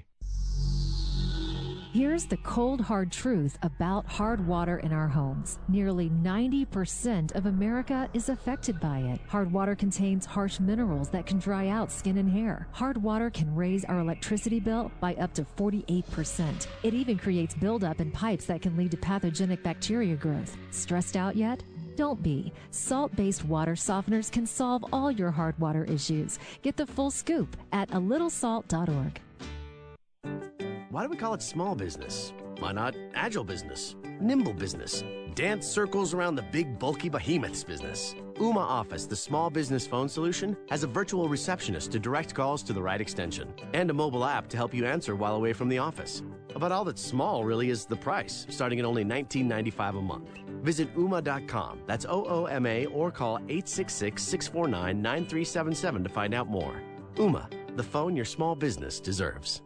Here's the cold, hard truth about hard water in our homes. Nearly ninety percent of America is affected by it. Hard water contains harsh minerals that can dry out skin and hair. Hard water can raise our electricity bill by up to forty-eight percent. It even creates buildup in pipes that can lead to pathogenic bacteria growth. Stressed out yet? Don't be. Salt-based water softeners can solve all your hard water issues. Get the full scoop at a little salt dot org. Why do we call it small business? Why not agile business, nimble business, dance circles around the big bulky behemoths business? Ooma Office, the small business phone solution, has a virtual receptionist to direct calls to the right extension and a mobile app to help you answer while away from the office. But all that's small really is the price, starting at only nineteen ninety-five dollars a month. Visit ooma dot com, that's O O M A, or call eight six six, six four nine, nine three seven seven to find out more. Ooma, the phone your small business deserves.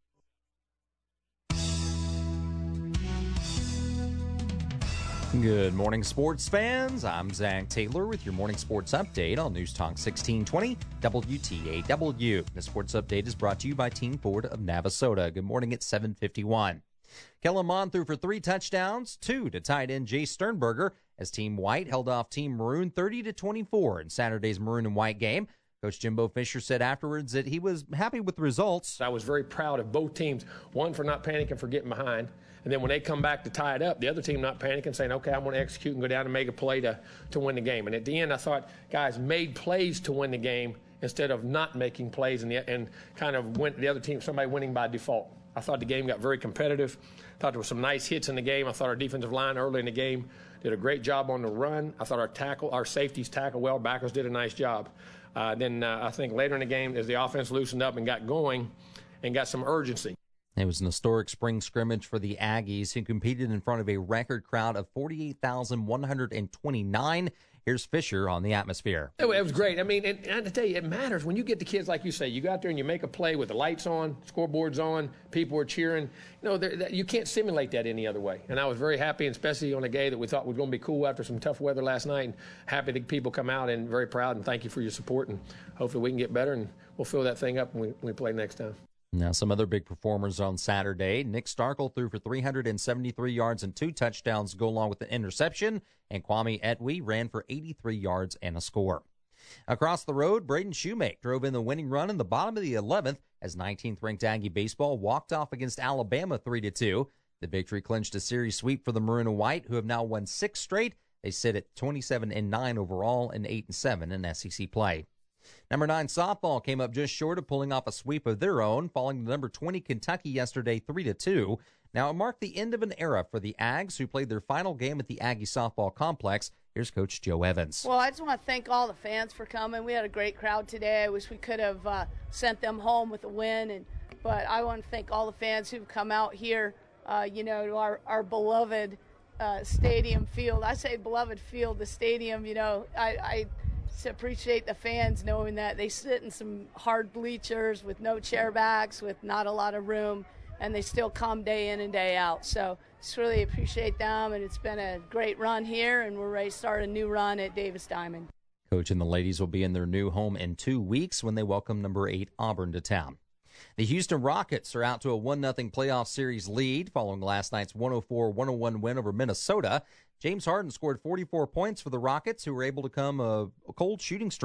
Good morning, sports fans. I'm Zach Taylor with your morning sports update on News Talk sixteen twenty W T A W. The sports update is brought to you by Team Ford of Navasota. Good morning at seven fifty-one. Kellen Mond threw for three touchdowns, two to tight end Jay Sternberger, as Team White held off Team Maroon thirty to twenty-four in Saturday's Maroon and White game. Coach Jimbo Fisher said afterwards that he was happy with the results. I was very proud of both teams, one for not panicking, for getting behind, and then when they come back to tie it up, the other team not panicking, saying, okay, I'm going to execute and go down and make a play to, to win the game. And at the end, I thought guys made plays to win the game instead of not making plays and, the, and kind of went the other team, somebody winning by default. I thought the game got very competitive. I thought there were some nice hits in the game. I thought our defensive line early in the game did a great job on the run. I thought our tackle, our safeties tackle well. Backers did a nice job. Uh, then uh, I think later in the game, as the offense loosened up and got going and got some urgency. It was an historic spring scrimmage for the Aggies, who competed in front of a record crowd of forty-eight thousand one hundred twenty-nine. Here's Fisher on the atmosphere. It was great. I mean, and, and to tell you, it matters when you get the kids, like you say, you go out there and you make a play with the lights on, scoreboards on, people are cheering. You know, that, you can't simulate that any other way. And I was very happy, and especially on a day that we thought was going to be cool after some tough weather last night. And happy that people come out and very proud, and thank you for your support. And hopefully we can get better, and we'll fill that thing up when we, when we play next time. Now, some other big performers on Saturday. Nick Starkel threw for three hundred seventy-three yards and two touchdowns to go along with an interception, and Kwame Etwe ran for eighty-three yards and a score. Across the road, Braden Shoemake drove in the winning run in the bottom of the eleventh as nineteenth-ranked Aggie baseball walked off against Alabama three to two. The victory clinched a series sweep for the Maroon and White, who have now won six straight. They sit at twenty-seven and nine overall and eight and seven in S E C play. Number nine softball came up just short of pulling off a sweep of their own, falling to number twenty Kentucky yesterday three to two. Now, it marked the end of an era for the Ags, who played their final game at the Aggie softball complex. Here's Coach Joe Evans. Well, I just want to thank all the fans for coming. We had a great crowd today. I wish we could have uh, sent them home with a win, and but I want to thank all the fans who've come out here, uh, you know, to our, our beloved uh, stadium field. I say beloved field, the stadium, you know, I, I appreciate the fans knowing that they sit in some hard bleachers with no chair backs, with not a lot of room, and they still come day in and day out. So just really appreciate them, and it's been a great run here, and we're ready to start a new run at Davis Diamond. Coach and the ladies will be in their new home in two weeks when they welcome number eight Auburn to town. The Houston Rockets are out to a one nothing playoff series lead following last night's one oh four one oh one win over Minnesota. James Harden scored forty-four points for the Rockets, who were able to come a, a cold shooting streak.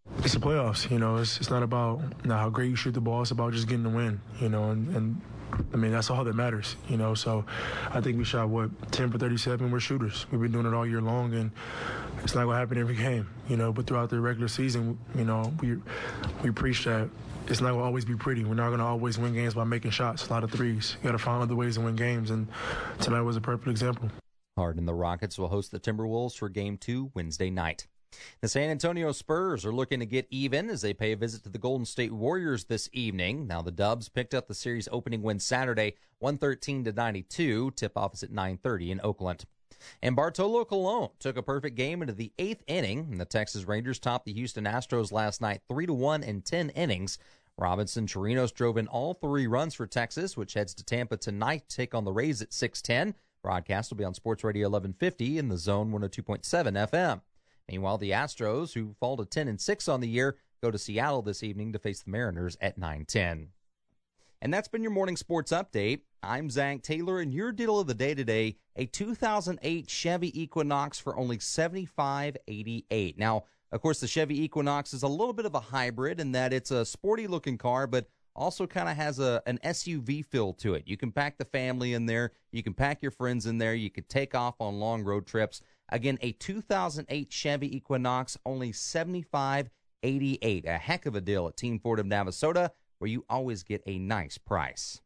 It's the playoffs, you know. It's it's not about you know, how great you shoot the ball. It's about just getting the win, you know. And, and I mean, that's all that matters, you know. So I think we shot, what, ten for thirty-seven. We're shooters. We've been doing it all year long, and it's not going to happen every game, you know. But throughout the regular season, you know, we we preach that it's not going to always be pretty. We're not going to always win games by making shots, a lot of threes. You got to find other ways to win games, and tonight was a perfect example. Harden and the Rockets will host the Timberwolves for Game two Wednesday night. The San Antonio Spurs are looking to get even as they pay a visit to the Golden State Warriors this evening. Now, the Dubs picked up the series opening win Saturday, one thirteen to ninety-two. Tip-off is at nine thirty in Oakland. And Bartolo Colon took a perfect game into the eighth inning, and the Texas Rangers topped the Houston Astros last night three to one in ten innings. Robinson Chirinos drove in all three runs for Texas, which heads to Tampa tonight to take on the Rays at six ten. Broadcast will be on Sports Radio eleven fifty in the Zone one oh two point seven F M. Meanwhile, the Astros, who fall to ten and six on the year, go to Seattle this evening to face the Mariners at nine ten. And that's been your morning sports update. I'm Zach Taylor, and your deal of the day today, a two thousand eight Chevy Equinox for only seventy-five eighty-eight. Now, of course, the Chevy Equinox is a little bit of a hybrid in that it's a sporty-looking car, but also kind of has a an S U V feel to it. You can pack the family in there. You can pack your friends in there. You could take off on long road trips. Again, a two thousand eight Chevy Equinox, only seventy-five eighty-eight. A heck of a deal at Team Ford of Navasota, where you always get a nice price.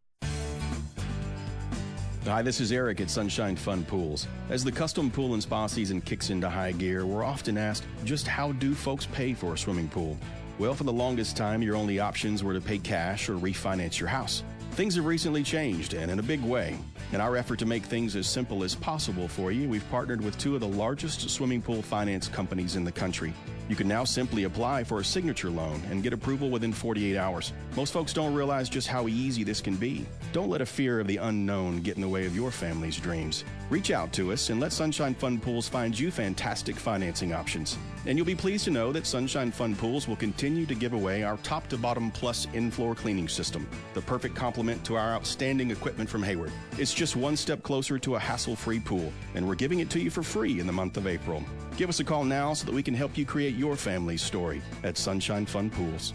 Hi, this is Eric at Sunshine Fun Pools. As the custom pool and spa season kicks into high gear, we're often asked, just how do folks pay for a swimming pool? Well, for the longest time, your only options were to pay cash or refinance your house. Things have recently changed, and in a big way. In our effort to make things as simple as possible for you, we've partnered with two of the largest swimming pool finance companies in the country. You can now simply apply for a signature loan and get approval within forty-eight hours. Most folks don't realize just how easy this can be. Don't let a fear of the unknown get in the way of your family's dreams. Reach out to us and let Sunshine Fun Pools find you fantastic financing options. And you'll be pleased to know that Sunshine Fun Pools will continue to give away our top-to-bottom plus in-floor cleaning system, the perfect complement to our outstanding equipment from Hayward. It's just one step closer to a hassle-free pool, and we're giving it to you for free in the month of April. Give us a call now so that we can help you create your family's story at Sunshine Fun Pools.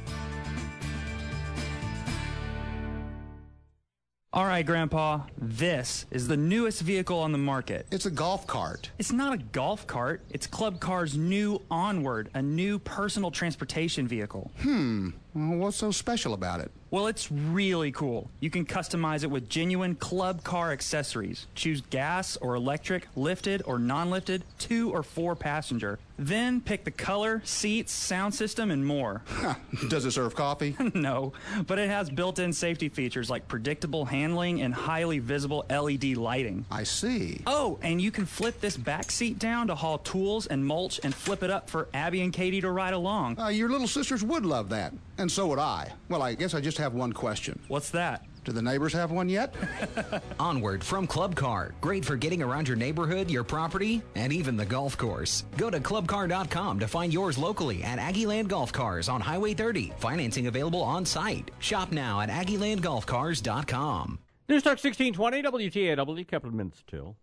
All right, Grandpa, this is the newest vehicle on the market. It's a golf cart. It's not a golf cart. It's Club Car's new Onward, a new personal transportation vehicle. Hmm. Well, what's so special about it? Well, it's really cool. You can customize it with genuine Club Car accessories. Choose gas or electric, lifted or non-lifted, two or four passenger. Then pick the color, seats, sound system, and more. Huh. Does it serve coffee? No, but it has built-in safety features like predictable handling and highly visible L E D lighting. I see. Oh, and you can flip this back seat down to haul tools and mulch and flip it up for Abby and Katie to ride along. Uh, your little sisters would love that. And so would I. Well, I guess I just have one question. What's that? Do the neighbors have one yet? Onward from Club Car. Great for getting around your neighborhood, your property, and even the golf course. Go to club car dot com to find yours locally at Aggieland Golf Cars on Highway thirty. Financing available on site. Shop now at Aggieland Golf Cars dot com. News Talk sixteen twenty, W T A W, couple of minutes till.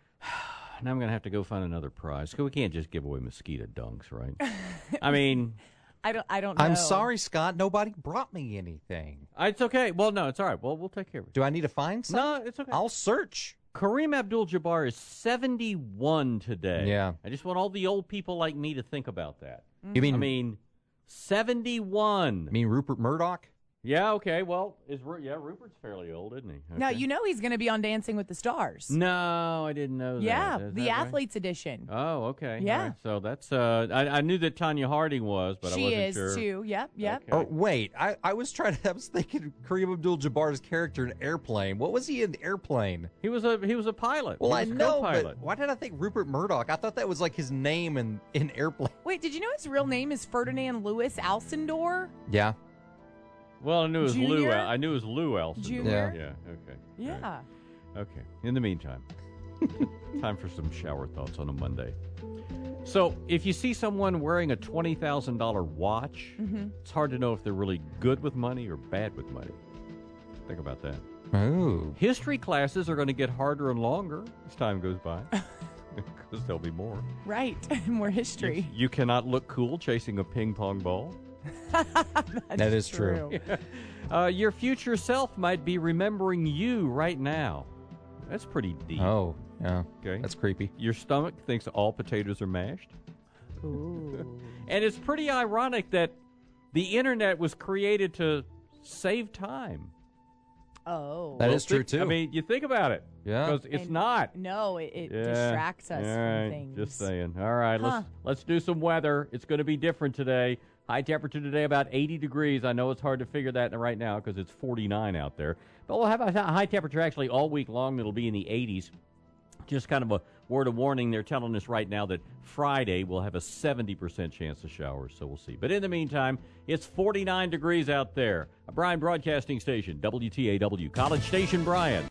Now I'm going to have to go find another prize. 'Cause we can't just give away mosquito dunks, right? I mean... I don't. I don't know. I'm sorry, Scott. Nobody brought me anything. It's okay. Well, no, it's all right. Well, we'll take care of it. Do I need to find something? No, it's okay. I'll search. Kareem Abdul-Jabbar is seventy-one today. Yeah. I just want all the old people like me to think about that. You mean? I mean, seventy-one. You mean Rupert Murdoch? Yeah. Okay. Well, is Ru- yeah Rupert's fairly old, isn't he? Okay. Now you know he's going to be on Dancing with the Stars. No, I didn't know that. Yeah, Is the that right? athletes edition. Oh, okay. Yeah. All right. So that's. Uh, I, I knew that Tanya Harding was, but she I wasn't is sure. too. Yep. Yep. Okay. Oh, wait. I, I was trying to. I was thinking Kareem Abdul-Jabbar's character in Airplane. What was he in Airplane? He was a he was a pilot. Well, he I was a know, co-pilot. but why did I think Rupert Murdoch? I thought that was like his name in, in Airplane. Wait, did you know his real name is Ferdinand Louis Alcindor? Yeah. Well, I knew it was Lou. Junior? I knew it was Lou Elson. Junior? Yeah. Okay. Yeah. Okay. In the meantime, time for some shower thoughts on a Monday. So, if you see someone wearing a twenty thousand dollars watch, Mm-hmm. it's hard to know if they're really good with money or bad with money. Think about that. Oh. History classes are going to get harder and longer as time goes by. Because there'll be more. Right. More history. You, you cannot look cool chasing a ping pong ball. That is true. true. uh, your future self might be remembering you right now. That's pretty deep. Oh, yeah. Okay. That's creepy. Your stomach thinks all potatoes are mashed. Ooh. And it's pretty ironic that the internet was created to save time. Oh. That Well, is true, think- too. I mean, you think about it. Yeah. Because it's And not. No, it, it Yeah. distracts us All from right, things. Just saying. All right, Huh. let's let's do some weather. It's going to be different today. High temperature today, about eighty degrees. I know it's hard to figure that right now because it's forty-nine out there. But we'll have a high temperature actually all week long. It'll be in the eighties. Just kind of a word of warning. They're telling us right now that Friday we'll have a seventy percent chance of showers, so we'll see. But in the meantime, it's forty-nine degrees out there. A Bryan Broadcasting Station, W T A W, College Station, Bryan.